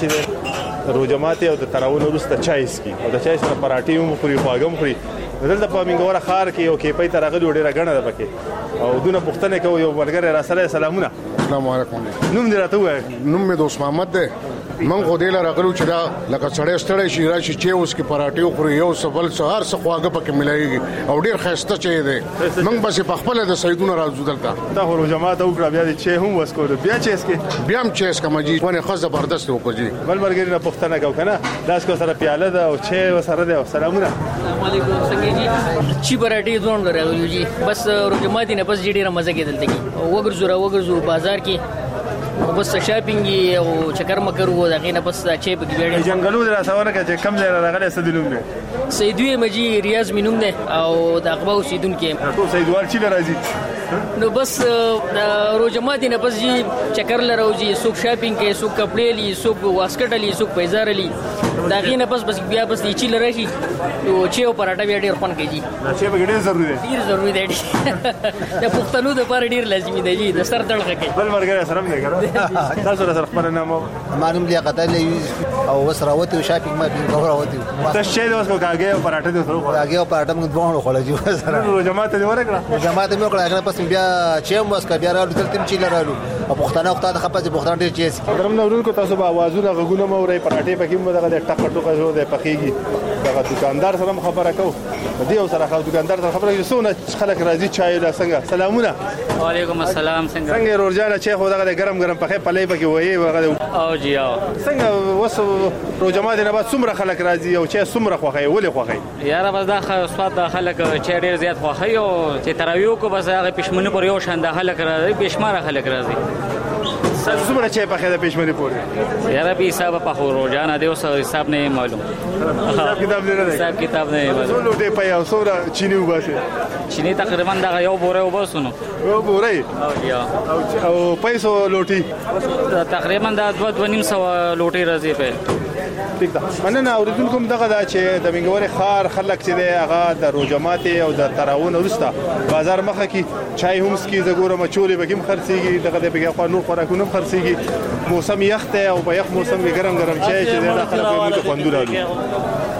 شي روزه ماته او د تراون وروسته چایس کی او د چای سره پراټي هم خوري خواږم خوري دلته په منګوره خار کې یو کې پې ترغلي ډیره غنه ده پکې او دونه پښتنه کوي یو ورګره را سره سلامونه. السلام علیکم. نوم دې راته وای. نوم مې دوست محمد ده. من خو دې لاره غلو چې دا لکه سړی ستړی شي راشي چې اوس کې پراټي خوري یو سفل سهار څه خواږه پکې ملایږي او ډیر خسته چي دي من بس په خپل د سیدونه راځو دلته دا خو جماعت او بیا دې چې هم وسکو بیا چې اسکي بیا هم چې اسکه مجي ونه خو زبردست وکړي بل مرګ نه پښتنه کو کنه لاس کو سره پیاله ده او چې وسره ده. سلامونه. السلام علیکم. څنګه جی چی پراټي ځون راغلو جی بس جماعت نه بس ډیره مزه کې دلته کې وګرځو بازار کې بس شاپینګ او چکر مکر وو دغه نه بس چې په ګډه جنگلو دراسونه کې کم ځای راغله سیدلوم نه سیدوی مجي ریاض مينوم نه او د اقبا سیدون کې ټول سیدوال چې راځي نو بس روزمات نه بس جی چکر لروځي سوق شاپینګ کې سوق کپڑے لي سوق واسکټ لي سوق پیزار لي دا غینه بس بیا بس چې لرشي او چې او پراټه بیا ډیر پن کوي چې به ډیر ضروری دی د پښتنو د پر ډیر لازمي دی د سر دړغه کوي بل مرګره سره نه کړه تاسو سره خبر نه مو معلوم دی قتل او وسراوته شاپینګ ما بین کوراوته تاسو چې اوس کو کاګه او پراټه دې سره کاګه او پراټه موږ دوه خوړل سره جماعت دې ورکړه جماعت مې وکړه هغه پس بیا چې موږ کا بیا راځو تل چې لرالو او پښتنه وخت د خپل پښتنه ډیر چیز درم نورو کو تاسو به आवाजونه غوونه موري پراټه پکې مو دغه ټک ټوکه شو د پخېږي دغه دکاندار سره خبره کو دې او سره دکاندار سره خبره کوي سونه خلک راځي چای لا څنګه سلامونه وعلیکم السلام څنګه روزانه چې خو دغه ګرم ګرم پخې پلې پکې وایي وغه او جی او څنګه وسو روزمات نه بعد څومره خلک راځي او چې څومره خوخي ولې خوخي یاره بس دا سواد د خلک چې ډیر زیات خوخي او چې تراویو کو بس هغه پښمنه پر یو شان د خلک راځي بشمار خلک راځي څومره چې په خیره پښمنه پورې یاره به حساب په خو روزانه دی او حساب نه معلوم حساب کتاب نه حساب کتاب نه معلوم ټول دې په یو سوره چینی وباسه چینی تقریبا دا یو بوره وباسونو یو بوره او پیسو لوټي تقریبا دا 2.5 لوټي راځي په ټیک ده مننه اوریدونکو دغه دا چې د منګوري خار خلک چې دی هغه د روجمات او د تراون ورسته بازار مخه کې چای همس کې زګوره مچولې بګم خرڅيږي دغه د بګا خو نور خوراکونه خرڅيږي موسم یخ ته او په یخ موسم کې ګرم ګرم چای چې د خلکو موږ خوندو راځي